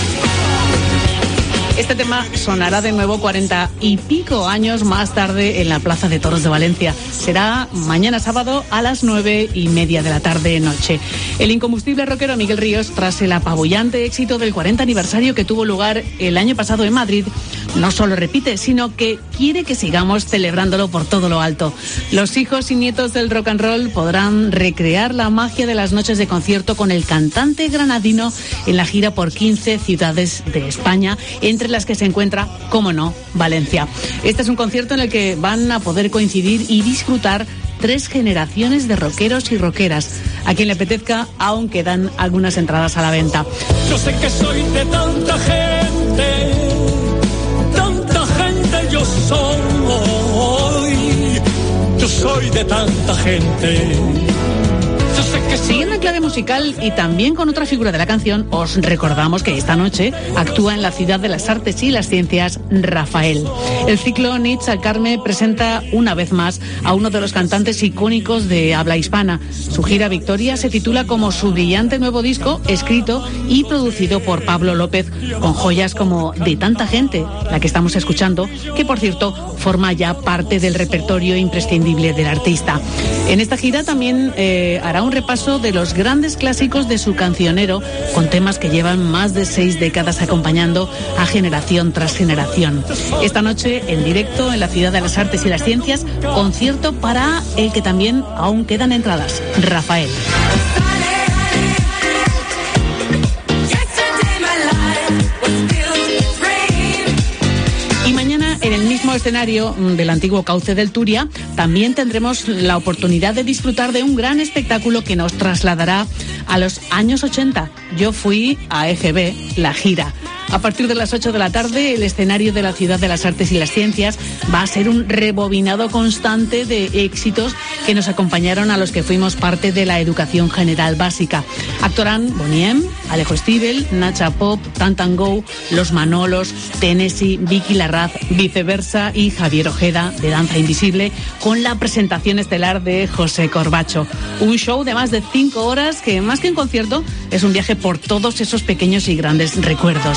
[SPEAKER 10] Este tema sonará de nuevo 40 y pico años más tarde en la Plaza de Toros de Valencia. Será mañana sábado a las 9:30 de la tarde-noche. El incombustible rockero Miguel Ríos, tras el apabullante éxito del 40 aniversario que tuvo lugar el año pasado en Madrid, no solo repite, sino que quiere que sigamos celebrándolo por todo lo alto. Los hijos y nietos del rock and roll podrán recrear la magia de las noches de concierto con el cantante granadino en la gira por 15 ciudades de España, entre las que se encuentra, cómo no, Valencia. Este es un concierto en el que van a poder coincidir y disfrutar 3 generaciones de rockeros y rockeras. A quien le apetezca, aún quedan algunas entradas a la venta.
[SPEAKER 14] Yo sé que soy de tanta gente yo soy de tanta gente.
[SPEAKER 10] Siguiendo en clave musical y también con otra figura de la canción, os recordamos que esta noche actúa en la Ciudad de las Artes y las Ciencias Rafael. El ciclo Nits al Carme presenta una vez más a uno de los cantantes icónicos de habla hispana. Su gira Victoria se titula como su brillante nuevo disco, escrito y producido por Pablo López, con joyas como De tanta gente, la que estamos escuchando, que por cierto forma ya parte del repertorio imprescindible del artista. En esta gira también hará un repaso de los grandes clásicos de su cancionero, con temas que llevan más de 6 décadas acompañando a generación tras generación. Esta noche, en directo en la Ciudad de las Artes y las Ciencias, concierto para el que también aún quedan entradas, Rafael. Y mañana, en el mismo escenario del antiguo cauce del Turia, también tendremos la oportunidad de disfrutar de un gran espectáculo que nos trasladará a los años 80. Yo fui a EGB, la gira. A partir de las 8 de la tarde, el escenario de la Ciudad de las Artes y las Ciencias va a ser un rebobinado constante de éxitos que nos acompañaron a los que fuimos parte de la educación general básica. Actuarán Bonnie M, Alejo Stivel, Nacha Pop, Tantango, Los Manolos, Tennessee, Vicky Larraz, Viceversa y Javier Ojeda de Danza Invisible, con la presentación estelar de José Corbacho. Un show de más de 5 horas que, más que un concierto, es un viaje por todos esos pequeños y grandes recuerdos.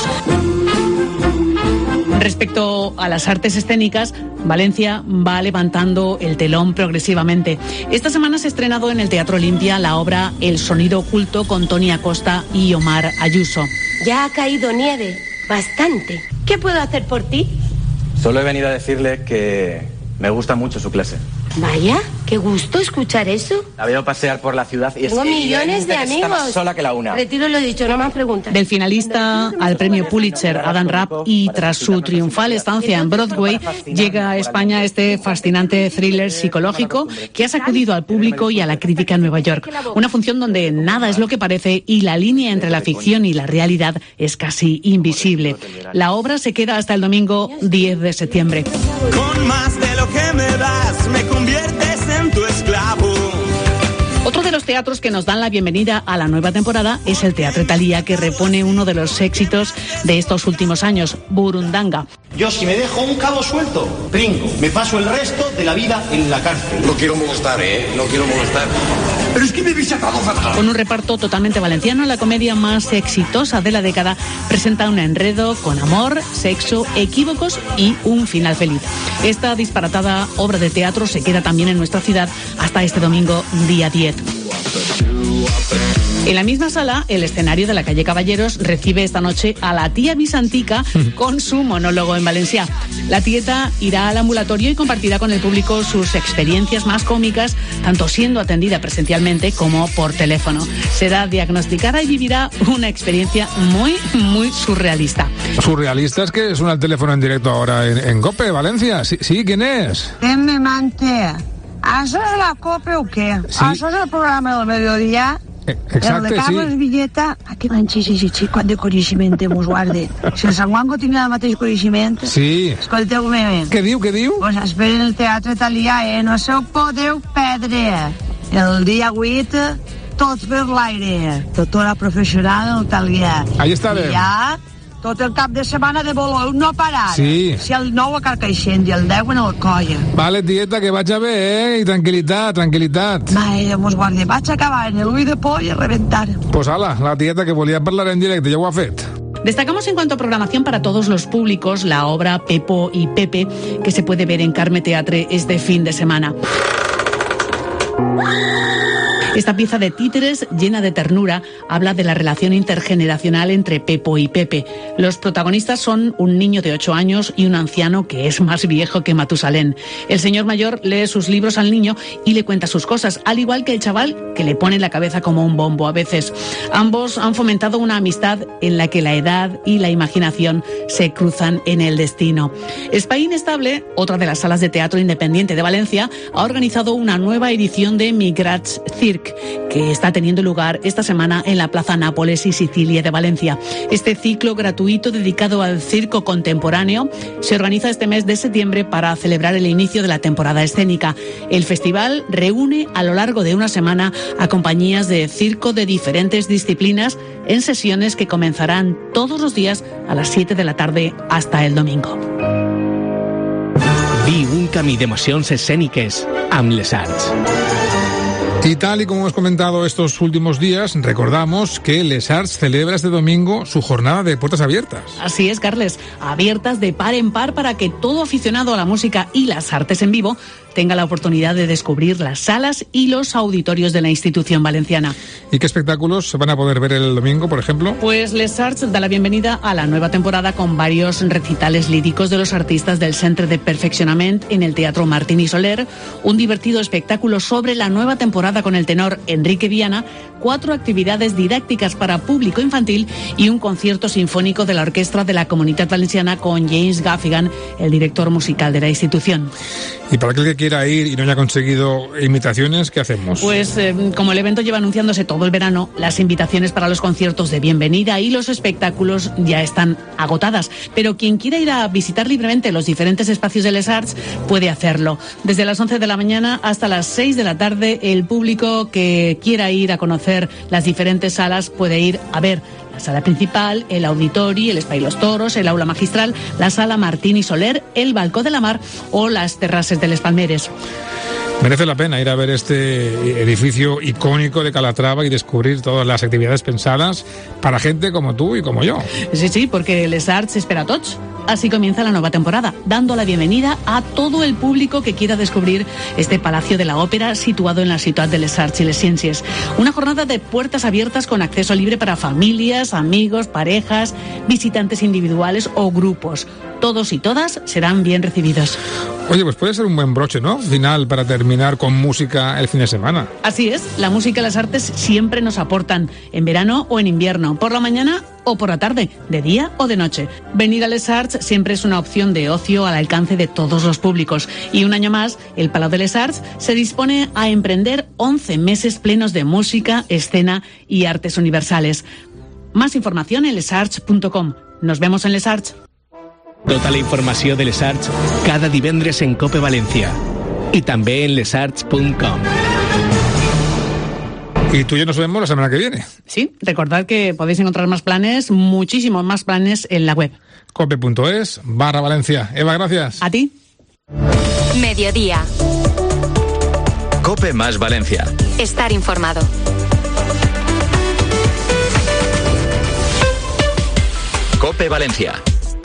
[SPEAKER 10] Respecto a las artes escénicas, Valencia va levantando el telón progresivamente. Esta semana se ha estrenado en el Teatro Olimpia la obra El sonido oculto con Toni Acosta y Omar Ayuso.
[SPEAKER 15] Ya ha caído nieve, bastante. ¿Qué puedo hacer por ti?
[SPEAKER 16] Solo he venido a decirle que me gusta mucho su clase.
[SPEAKER 15] Vaya, qué gusto escuchar eso.
[SPEAKER 16] La veo pasear por la ciudad y
[SPEAKER 15] tengo millones de amigos.
[SPEAKER 16] Está más sola que la una.
[SPEAKER 15] Retiro lo dicho, no más preguntas.
[SPEAKER 10] Del finalista al premio Pulitzer, Adam Rapp, y tras su triunfal estancia en Broadway, llega a España este fascinante thriller psicológico que ha sacudido al público y a la crítica en Nueva York. Una función donde nada es lo que parece y la línea entre la ficción y la realidad es casi invisible. La obra se queda hasta el domingo 10 de septiembre.
[SPEAKER 14] Con más de lo que me das, me conviertes en tu esclavo.
[SPEAKER 10] Otro de los teatros que nos dan la bienvenida a la nueva temporada es el Teatro Thalía, que repone uno de los éxitos de estos últimos años, Burundanga.
[SPEAKER 17] Yo, si me dejo un cabo suelto, pringo. Me paso el resto de la vida en la cárcel.
[SPEAKER 18] No quiero molestar, No quiero molestar.
[SPEAKER 17] Pero es que me habéis sacado fatal.
[SPEAKER 10] Con un reparto totalmente valenciano, la comedia más exitosa de la década presenta un enredo con amor, sexo, equívocos y un final feliz. Esta disparatada obra de teatro se queda también en nuestra ciudad hasta este domingo, día 10. En la misma sala, el escenario de la calle Caballeros recibe esta noche a la tía Visantica con su monólogo en valencià. La tieta irá al ambulatorio y compartirá con el público sus experiencias más cómicas, tanto siendo atendida presencialmente como por teléfono. Será diagnosticada y vivirá una experiencia muy, muy surrealista.
[SPEAKER 3] Surrealista es que suena el teléfono en directo ahora en COPE, Valencia. Sí, ¿quién es?
[SPEAKER 19] ¿Quién me manté? ¿Això és la COPE o què? Sí. Això és el programa del mediodía?
[SPEAKER 3] Exacte,
[SPEAKER 19] el de Carles
[SPEAKER 3] sí.
[SPEAKER 19] Villeta, aquí van quant de coneixement mos guarde. Si el Sant Juanco tingué el mateix coneixement...
[SPEAKER 3] Sí.
[SPEAKER 19] Escolteu-me.
[SPEAKER 3] Què diu?
[SPEAKER 19] Pues esperen el Teatre Thalía, no se ho podeu perdre. El dia 8, tot per l'aire. Doctora professional del Thalía.
[SPEAKER 3] Ahí estarem.
[SPEAKER 19] I ja... tot el cap de setmana de voleu no parar.
[SPEAKER 3] Sí.
[SPEAKER 19] Si el 9 a Carcaixent i el 10 en el Colla.
[SPEAKER 3] Vale, tieta, que vaig a bé, I tranquil·litat.
[SPEAKER 19] Vai, mos guarde, vaig acabar en el ull de por i a reventar.
[SPEAKER 3] Pues ala, la tieta que volia parlar en directe, ja ho ha fet.
[SPEAKER 10] Destacamos en cuanto a programación para todos los públicos la obra Pepo y Pepe, que se puede ver en Carme Teatre este fin de semana. Esta pieza de títeres, llena de ternura, habla de la relación intergeneracional entre Pepo y Pepe. Los protagonistas son un niño de 8 años y un anciano que es más viejo que Matusalén. El señor mayor lee sus libros al niño y le cuenta sus cosas, al igual que el chaval, que le pone en la cabeza como un bombo a veces. Ambos han fomentado una amistad en la que la edad y la imaginación se cruzan en el destino. Espai Inestable, otra de las salas de teatro independiente de Valencia, ha organizado una nueva edición de Migrats Circ, que está teniendo lugar esta semana en la Plaza Nápoles y Sicilia de Valencia. Este ciclo gratuito dedicado al circo contemporáneo se organiza este mes de septiembre para celebrar el inicio de la temporada escénica. El festival reúne a lo largo de una semana a compañías de circo de diferentes disciplinas en sesiones que comenzarán todos los días a las 7 de la tarde hasta el domingo.
[SPEAKER 20] Vi un camí d'emocions escèniques amb les arts.
[SPEAKER 3] Y tal y como hemos comentado estos últimos días, recordamos que Les Arts celebra este domingo su jornada de puertas abiertas.
[SPEAKER 10] Así es, Carles, abiertas de par en par para que todo aficionado a la música y las artes en vivo tenga la oportunidad de descubrir las salas y los auditorios de la institución valenciana.
[SPEAKER 3] ¿Y qué espectáculos se van a poder ver el domingo, por ejemplo?
[SPEAKER 10] Pues Les Arts da la bienvenida a la nueva temporada con varios recitales líricos de los artistas del Centre de Perfeccionament en el Teatro Martín y Soler, un divertido espectáculo sobre la nueva temporada temporada con el tenor Enrique Viana, 4 actividades didácticas para público infantil y un concierto sinfónico de la Orquestra de la Comunitat Valenciana con James Gaffigan, el director musical de la institución.
[SPEAKER 3] Y para aquel que quiera ir y no haya conseguido invitaciones, ¿qué hacemos?
[SPEAKER 10] Pues como el evento lleva anunciándose todo el verano, las invitaciones para los conciertos de bienvenida y los espectáculos ya están agotadas. Pero quien quiera ir a visitar libremente los diferentes espacios de Les Arts puede hacerlo. Desde las 11 de la mañana hasta las 6 de la tarde, el público que quiera ir a conocer las diferentes salas puede ir a ver la sala principal, el auditori, el Espai Los Toros, el aula magistral, la sala Martín y Soler, el Balcó de la Mar o las terraces de Les Palmeres.
[SPEAKER 3] Merece la pena ir a ver este edificio icónico de Calatrava y descubrir todas las actividades pensadas para gente como tú y como yo.
[SPEAKER 10] Sí, porque Les Arts espera a tots. Así comienza la nueva temporada, dando la bienvenida a todo el público que quiera descubrir este Palacio de la Ópera situado en la ciudad de Les Arts y les Ciències. Una jornada de puertas abiertas con acceso libre para familias, amigos, parejas, visitantes individuales o grupos. Todos y todas serán bien recibidos.
[SPEAKER 3] Oye, pues puede ser un buen broche, ¿no? Final para terminar con música el fin de semana.
[SPEAKER 10] Así es, la música y las artes siempre nos aportan, en verano o en invierno, por la mañana o por la tarde, de día o de noche. Venir a Les Arts siempre es una opción de ocio al alcance de todos los públicos. Y un año más, el Palau de Les Arts se dispone a emprender 11 meses plenos de música, escena y artes universales. Más información en lesarts.com. Nos vemos en Les Arts.
[SPEAKER 20] Tota la informació de Les Arts cada divendres en COPE Valencia y també en lesarts.com.
[SPEAKER 3] Y tú y yo nos vemos la semana que viene.
[SPEAKER 10] Sí, recordad que podéis encontrar más planes, muchísimos más planes en la web.
[SPEAKER 3] cope.es/Valencia. Eva, gracias.
[SPEAKER 10] A ti.
[SPEAKER 1] Mediodía.
[SPEAKER 13] COPE más Valencia.
[SPEAKER 1] Estar informado.
[SPEAKER 13] COPE Valencia.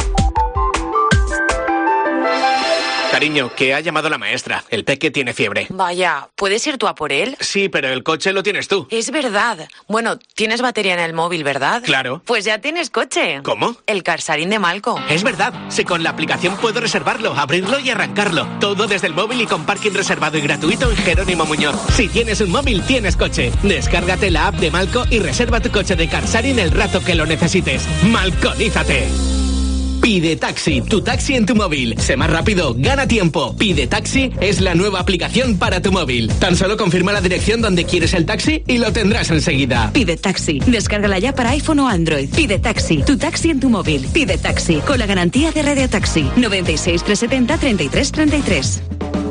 [SPEAKER 20] Cariño, que ha llamado la maestra. El peque tiene fiebre.
[SPEAKER 21] Vaya, ¿puedes ir tú a por él?
[SPEAKER 20] Sí, pero el coche lo tienes tú.
[SPEAKER 21] Es verdad. Bueno, tienes batería en el móvil, ¿verdad?
[SPEAKER 20] Claro.
[SPEAKER 21] Pues ya tienes coche.
[SPEAKER 20] ¿Cómo?
[SPEAKER 21] El Carsarín de Malco.
[SPEAKER 20] Es verdad. Si con la aplicación puedo reservarlo, abrirlo y arrancarlo. Todo desde el móvil y con parking reservado y gratuito en Jerónimo Muñoz. Si tienes un móvil, tienes coche. Descárgate la app de Malco y reserva tu coche de Carsarín el rato que lo necesites. ¡Malconízate! Pide Taxi, tu taxi en tu móvil. Sé más rápido, gana tiempo. Pide Taxi es la nueva aplicación para tu móvil. Tan solo confirma la dirección donde quieres el taxi y lo tendrás enseguida.
[SPEAKER 22] Pide Taxi, descárgala ya para iPhone o Android. Pide Taxi, tu taxi en tu móvil. Pide Taxi, con la garantía de Radio Taxi. 96 370 33 33.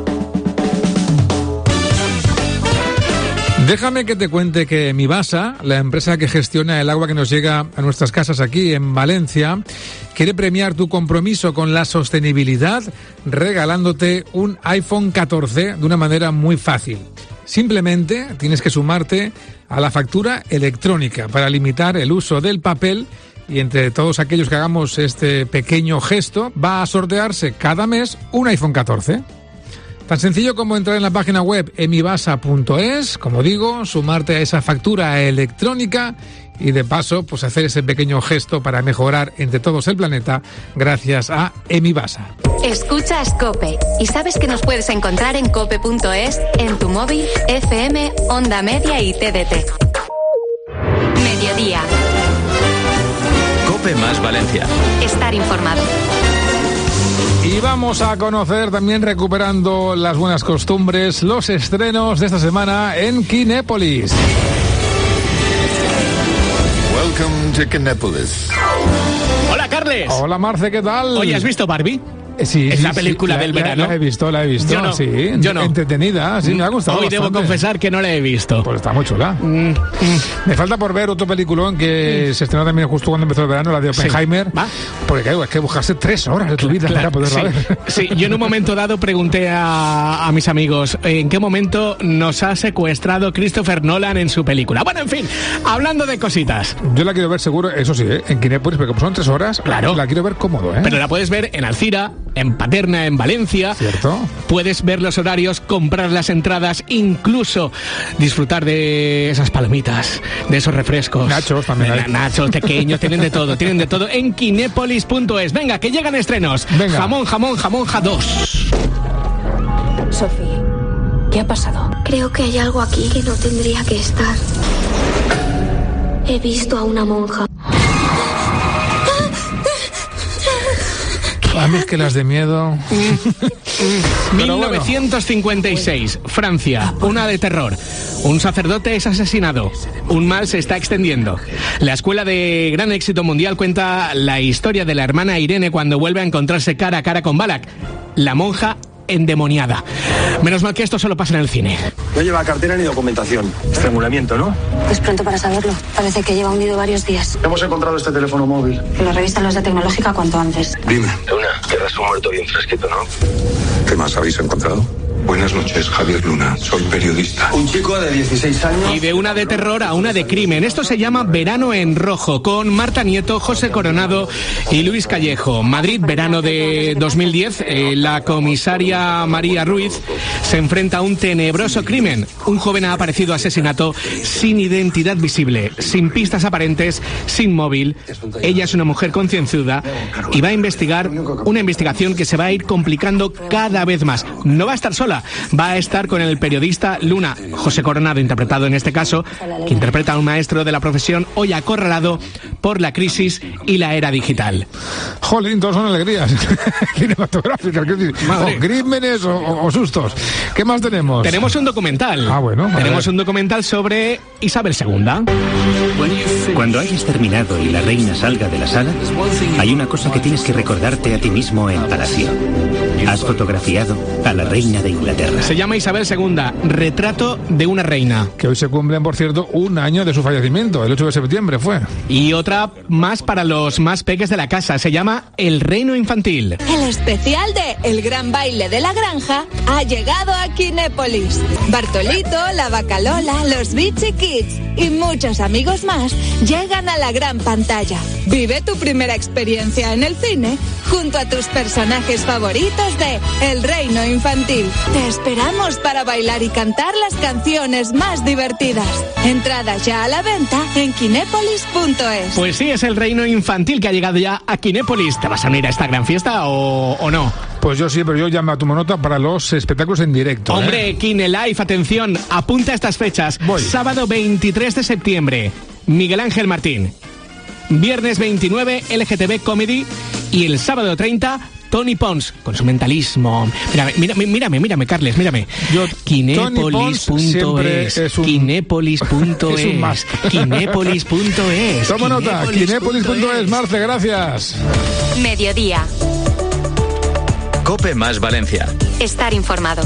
[SPEAKER 3] Déjame que te cuente que Mibasa, la empresa que gestiona el agua que nos llega a nuestras casas aquí en Valencia, quiere premiar tu compromiso con la sostenibilidad regalándote un iPhone 14 de una manera muy fácil. Simplemente tienes que sumarte a la factura electrónica para limitar el uso del papel y entre todos aquellos que hagamos este pequeño gesto va a sortearse cada mes un iPhone 14. Tan sencillo como entrar en la página web emibasa.es, como digo, sumarte a esa factura electrónica y de paso pues hacer ese pequeño gesto para mejorar entre todos el planeta gracias a Emibasa.
[SPEAKER 1] Escuchas COPE y sabes que nos puedes encontrar en cope.es, en tu móvil, FM, Onda Media y TDT. Mediodía.
[SPEAKER 13] COPE más Valencia.
[SPEAKER 1] Estar informado.
[SPEAKER 3] Y vamos a conocer también, recuperando las buenas costumbres, los estrenos de esta semana en Kinépolis.
[SPEAKER 23] Welcome to Kinépolis.
[SPEAKER 20] Hola, Carles.
[SPEAKER 3] Hola, Marce, ¿qué tal?
[SPEAKER 20] Oye, ¿has visto Barbie?
[SPEAKER 3] Sí,
[SPEAKER 20] es la película del verano.
[SPEAKER 3] La he visto.
[SPEAKER 20] Yo no,
[SPEAKER 3] sí,
[SPEAKER 20] yo no.
[SPEAKER 3] Entretenida, sí, me ha gustado
[SPEAKER 20] Hoy
[SPEAKER 3] bastante.
[SPEAKER 20] debo confesar que no la he visto.
[SPEAKER 3] Pues está muy chula. Me falta por ver otro peliculón que se estrenó también justo cuando empezó el verano, la de Oppenheimer.
[SPEAKER 20] Sí. ¿Va?
[SPEAKER 3] Porque claro, es que buscarse 3 horas de tu vida para poderla ver.
[SPEAKER 20] Sí, yo en un momento dado pregunté a mis amigos en qué momento nos ha secuestrado Christopher Nolan en su película. Bueno, en fin, hablando de cositas.
[SPEAKER 3] Yo la quiero ver seguro, eso sí, en Kinépolis, porque como son 3 horas,
[SPEAKER 20] claro,
[SPEAKER 3] la quiero ver cómodo.
[SPEAKER 20] Pero la puedes ver en Alcira, en Paterna, en Valencia.
[SPEAKER 3] ¿Cierto?
[SPEAKER 20] Puedes ver los horarios, comprar las entradas, incluso disfrutar de esas palomitas, de esos refrescos.
[SPEAKER 3] Nachos también.
[SPEAKER 20] Nachos pequeños, tienen de todo en kinépolis.es. Venga, que llegan estrenos.
[SPEAKER 3] Venga.
[SPEAKER 20] Jamón, Ja 2.
[SPEAKER 24] Sofía,
[SPEAKER 2] ¿Qué ha pasado?
[SPEAKER 15] Creo que hay algo aquí que no tendría que estar. He visto a una monja.
[SPEAKER 3] A mí es que las de miedo...
[SPEAKER 20] 1956, Francia, una de terror. Un sacerdote es asesinado. Un mal se está extendiendo. La escuela de gran éxito mundial cuenta la historia de la hermana Irene cuando vuelve a encontrarse cara a cara con Balak, la monja endemoniada. Menos mal que esto solo pasa en el cine.
[SPEAKER 4] No lleva cartera ni documentación. Estrangulamiento, ¿no?
[SPEAKER 2] Es pronto para saberlo. Parece que lleva hundido varios días.
[SPEAKER 4] Hemos encontrado este teléfono móvil.
[SPEAKER 2] Que lo revisan los de tecnológica cuanto antes.
[SPEAKER 4] Dime.
[SPEAKER 18] Luna, tierras un muerto bien fresquito, ¿no?
[SPEAKER 4] ¿Qué más habéis encontrado? Buenas noches, Javier Luna. Soy periodista. Un chico de 16 años...
[SPEAKER 20] Y de una de terror a una de crimen. Esto se llama Verano en Rojo, con Marta Nieto, José Coronado y Luis Callejo. Madrid, verano de 2010. La comisaria María Ruiz se enfrenta a un tenebroso crimen. Un joven ha aparecido asesinato sin identidad visible, sin pistas aparentes, sin móvil. Ella es una mujer concienzuda y va a investigar una investigación que se va a ir complicando cada vez más. No va a estar sola. Va a estar con el periodista Luna, José Coronado, interpretado en este caso, que interpreta a un maestro de la profesión hoy acorralado por la crisis y la era digital.
[SPEAKER 3] Jolín, todos son alegrías cinematográficas, crímenes o sustos. ¿Qué más tenemos?
[SPEAKER 20] Tenemos un documental.
[SPEAKER 3] Ah, bueno.
[SPEAKER 20] Tenemos un documental sobre Isabel II.
[SPEAKER 5] Cuando hayas terminado y la reina salga de la sala, hay una cosa que tienes que recordarte a ti mismo en Palacio. Has fotografiado a la reina de Inglaterra.
[SPEAKER 20] Se llama Isabel II, retrato de una reina.
[SPEAKER 3] Que hoy se cumplen, por cierto, un año de su fallecimiento, el 8 de septiembre fue.
[SPEAKER 20] Y otra más para los más peques de la casa, se llama El Reino Infantil.
[SPEAKER 24] El especial de El Gran Baile de la Granja ha llegado a Kinépolis. Bartolito, la Vaca Lola, los Beachy Kids y muchos amigos más llegan a la gran pantalla. Vive tu primera experiencia en el cine junto a tus personajes favoritos de El Reino Infantil. Te esperamos para bailar y cantar las canciones más divertidas. Entradas ya a la venta en kinépolis.es.
[SPEAKER 20] Pues sí, es El Reino Infantil que ha llegado ya a Kinépolis. ¿Te vas a unir a esta gran fiesta o no?
[SPEAKER 3] Pues yo sí, pero yo ya me tomo nota para los espectáculos en directo.
[SPEAKER 20] Hombre, Kinelife, atención, apunta a estas fechas.
[SPEAKER 3] Voy.
[SPEAKER 20] Sábado 23 de septiembre, Miguel Ángel Martín. Viernes 29, LGTB Comedy. Y el sábado 30, Tony Pons, con su mentalismo. Mírame, Carles, mírame. Kinépolis.es. Kinépolis.es. Kinépolis.es.
[SPEAKER 3] Toma nota, Kinépolis.es, Marce, gracias.
[SPEAKER 1] Mediodía.
[SPEAKER 13] COPE más Valencia.
[SPEAKER 1] Estar informado.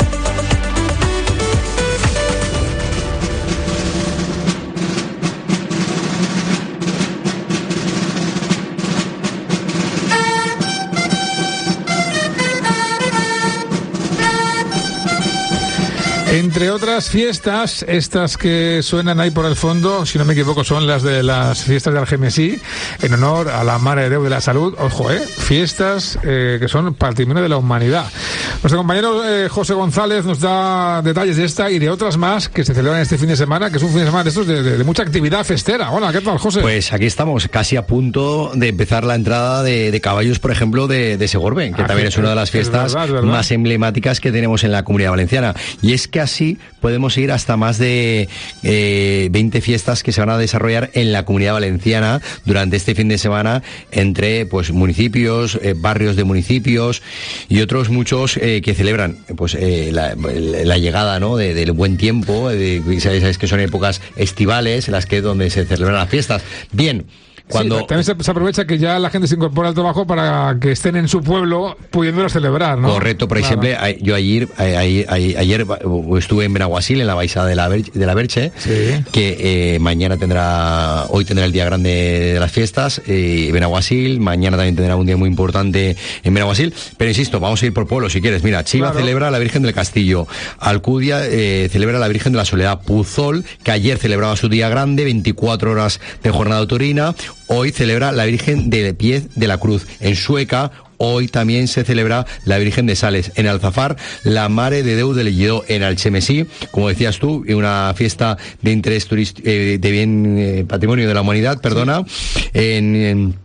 [SPEAKER 3] Entre otras fiestas, estas que suenan ahí por el fondo, si no me equivoco, son las de las fiestas de Algemesí, en honor a la Mare de Déu de la Salud. Ojo, fiestas que son patrimonio de la humanidad. Nuestro compañero José González nos da detalles de esta y de otras más que se celebran este fin de semana, que es un fin de semana de estos de mucha actividad festera. Hola, ¿qué tal, José?
[SPEAKER 25] Pues aquí estamos, casi a punto de empezar la entrada de caballos, por ejemplo, de Segorbe, que también es una de las fiestas
[SPEAKER 3] verdad.
[SPEAKER 25] más emblemáticas que tenemos en la Comunidad Valenciana. Y es que así podemos ir hasta más de 20 fiestas que se van a desarrollar en la Comunidad Valenciana durante este fin de semana entre pues municipios, barrios de municipios y otros muchos que celebran pues la llegada, ¿no?, del buen tiempo. Sabéis que son épocas estivales en las que donde se celebran las fiestas. Bien. Cuando... Sí,
[SPEAKER 3] también se aprovecha que ya la gente se incorpora al trabajo para que estén en su pueblo pudiéndolo celebrar, ¿no?
[SPEAKER 25] Correcto, por ejemplo, yo ayer estuve en Benaguasil, en la Baixa de la Verche,
[SPEAKER 3] sí,
[SPEAKER 25] que hoy tendrá el día grande de las fiestas, Benaguasil, mañana también tendrá un día muy importante en Benaguasil, pero insisto, vamos a ir por pueblos si quieres. Mira, Chiva celebra a la Virgen del Castillo, Alcudia celebra a la Virgen de la Soledad, Puzol, que ayer celebraba su día grande, 24 horas de jornada taurina. Hoy celebra la Virgen de Pie de la Cruz. En Sueca, hoy también se celebra la Virgen de Sales. En Alzafar, la Mare de Déu del Lledó. En Alchemesí, como decías tú, una fiesta de interés de bien patrimonio de la humanidad, perdona.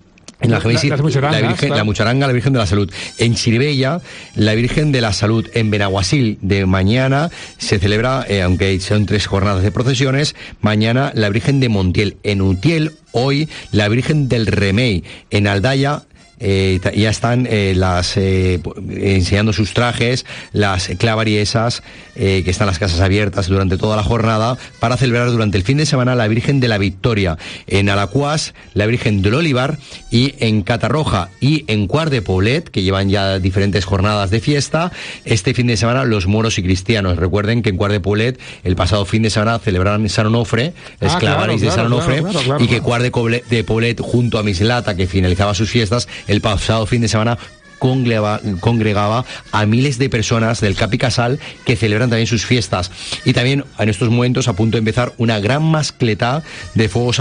[SPEAKER 25] En la Muchoranga, la Virgen de la Salud. En Chirivella, la Virgen de la Salud. En Benaguasil, de mañana, se celebra, aunque son 3 jornadas de procesiones, mañana la Virgen de Montiel. En Utiel, hoy, la Virgen del Remei. En Aldaya, ya están enseñando sus trajes, las clavariesas, que están las casas abiertas durante toda la jornada, para celebrar durante el fin de semana la Virgen de la Victoria. En Alacuás, la Virgen del Olivar, y en Catarroja y en Quart de Poblet, que llevan ya diferentes jornadas de fiesta, este fin de semana los moros y cristianos. Recuerden que en Quart de Poblet el pasado fin de semana celebraron San Onofre, esclavaris de San Onofre, y que Quart de Poblet, junto a Mislata, que finalizaba sus fiestas, el pasado fin de semana congregaba a miles de personas del Cap y Casal, que celebran también sus fiestas. Y también en estos momentos, a punto de empezar, una gran mascleta de fuegos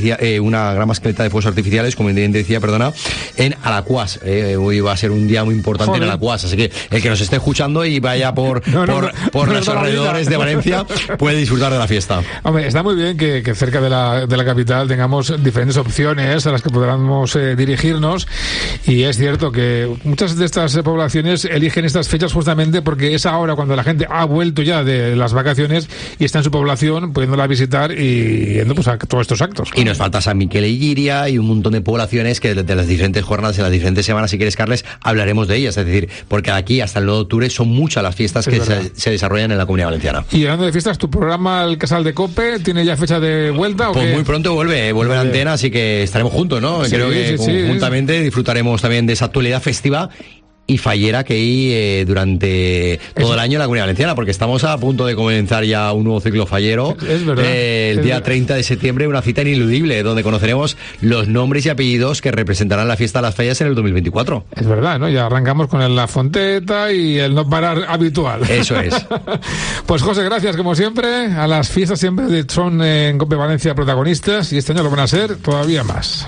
[SPEAKER 25] artificiales, como decía, en Alacuás. Hoy va a ser un día muy importante en Alacuás, así que el que nos esté escuchando y vaya por los alrededores de Valencia puede disfrutar de la fiesta.
[SPEAKER 3] Hombre, está muy bien que cerca de la capital tengamos diferentes opciones a las que podamos dirigirnos, y es cierto que muchas de estas poblaciones eligen estas fechas justamente porque es ahora cuando la gente ha vuelto ya de las vacaciones y está en su población, pudiéndola visitar y yendo pues a todos estos actos.
[SPEAKER 25] Y nos falta San Miquel y Iria y un montón de poblaciones que de las diferentes jornadas, de las diferentes semanas, si quieres, Carles, hablaremos de ellas. Es decir, porque de aquí hasta el 9 de octubre son muchas las fiestas que se desarrollan en la Comunidad Valenciana.
[SPEAKER 3] Y hablando de fiestas, ¿tu programa El Casal de COPE tiene ya fecha de vuelta? ¿O
[SPEAKER 25] pues
[SPEAKER 3] qué?
[SPEAKER 25] Muy pronto vuelve la antena, así que estaremos juntos, ¿no?
[SPEAKER 3] Sí,
[SPEAKER 25] creo que conjuntamente disfrutaremos también de esa actualidad festiva y fallera que hay durante todo el año en la Comunidad Valenciana, porque estamos a punto de comenzar ya un nuevo ciclo fallero.
[SPEAKER 3] Es verdad.
[SPEAKER 25] El día 30 de septiembre, una cita ineludible, donde conoceremos los nombres y apellidos que representarán la fiesta de las fallas en el 2024.
[SPEAKER 3] Es verdad, ¿no? Ya arrancamos con la fonteta y el no parar habitual.
[SPEAKER 25] Eso es.
[SPEAKER 3] Pues José, gracias como siempre. A las fiestas siempre son en COPE Valencia protagonistas, y este año lo van a ser todavía más.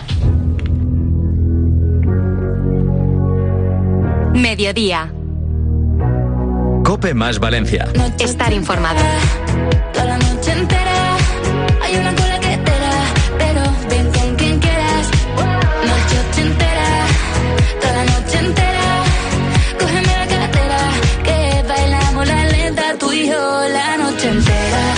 [SPEAKER 1] Mediodía.
[SPEAKER 13] COPE más Valencia.
[SPEAKER 1] Estar informado.
[SPEAKER 15] Toda la noche entera hay una cola que te da, pero ven con quien quieras. Noche entera, toda la noche entera. Cógeme la cartera, que bailamos la lenta, tú y yo la noche entera.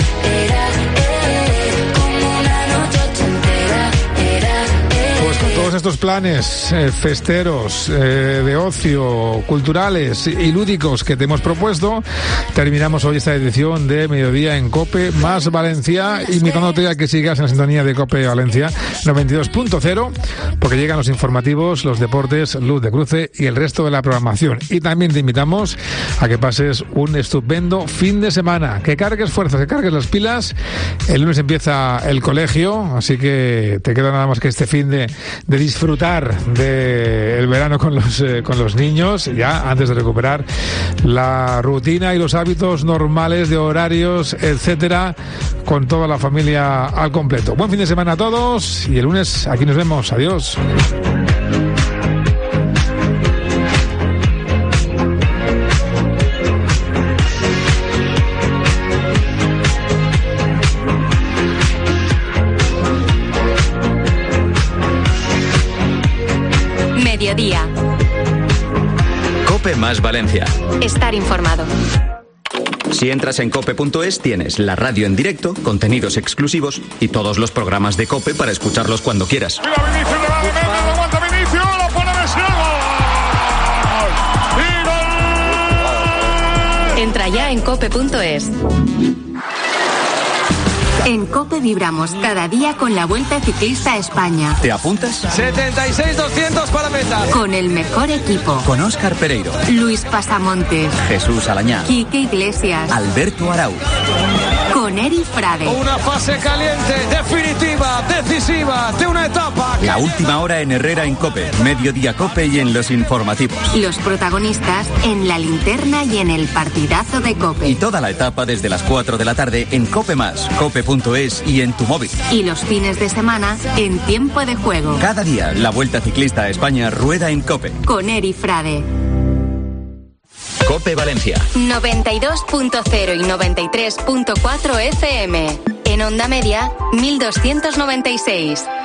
[SPEAKER 15] Como una noche entera.
[SPEAKER 3] Pues con todos estos planes festeros, de ocio, culturales y lúdicos que te hemos propuesto, terminamos hoy esta edición de Mediodía en COPE más Valencia, invitándote a que sigas en la sintonía de COPE Valencia 92.0, porque llegan los informativos, los deportes, Luz de Cruce y el resto de la programación. Y también te invitamos a que pases un estupendo fin de semana, que cargues fuerzas, que cargues las pilas. El lunes empieza el colegio, así que te queda nada más que este fin de disfrutar del verano con los niños, ya antes de recuperar la rutina y los hábitos normales de horarios, etcétera, con toda la familia al completo. Buen fin de semana a todos, y el lunes aquí nos vemos. Adiós.
[SPEAKER 1] Mediodía.
[SPEAKER 13] COPE más Valencia.
[SPEAKER 1] Estar informado.
[SPEAKER 13] Si entras en cope.es tienes la radio en directo, contenidos exclusivos y todos los programas de COPE para escucharlos cuando quieras.
[SPEAKER 14] Mira Vinicius, le va de medio, lo aguanta Vinicius, lo pone Messi, ¡gol!
[SPEAKER 1] Entra ya en cope.es. En COPE vibramos cada día con la Vuelta Ciclista a España.
[SPEAKER 13] ¿Te apuntas?
[SPEAKER 6] 76-200 para meta.
[SPEAKER 1] Con el mejor equipo.
[SPEAKER 13] Con Óscar Pereiro,
[SPEAKER 1] Luis Pasamontes,
[SPEAKER 13] Jesús Alañá,
[SPEAKER 1] Quique Iglesias,
[SPEAKER 13] Alberto Arauz.
[SPEAKER 1] Con Eri Frade.
[SPEAKER 6] Una fase caliente, definitiva, decisiva, de una etapa.
[SPEAKER 13] La última hora en Herrera en COPE, Mediodía COPE y en los informativos.
[SPEAKER 1] Los protagonistas en la linterna y en el partidazo de COPE.
[SPEAKER 13] Y toda la etapa desde las 4 de la tarde en COPE más, cope.es y en tu móvil.
[SPEAKER 1] Y los fines de semana en Tiempo de Juego.
[SPEAKER 13] Cada día la Vuelta Ciclista a España rueda en COPE.
[SPEAKER 1] Con Eri Frade.
[SPEAKER 13] COPE Valencia
[SPEAKER 1] 92.0 y 93.4 FM. En onda media 1296.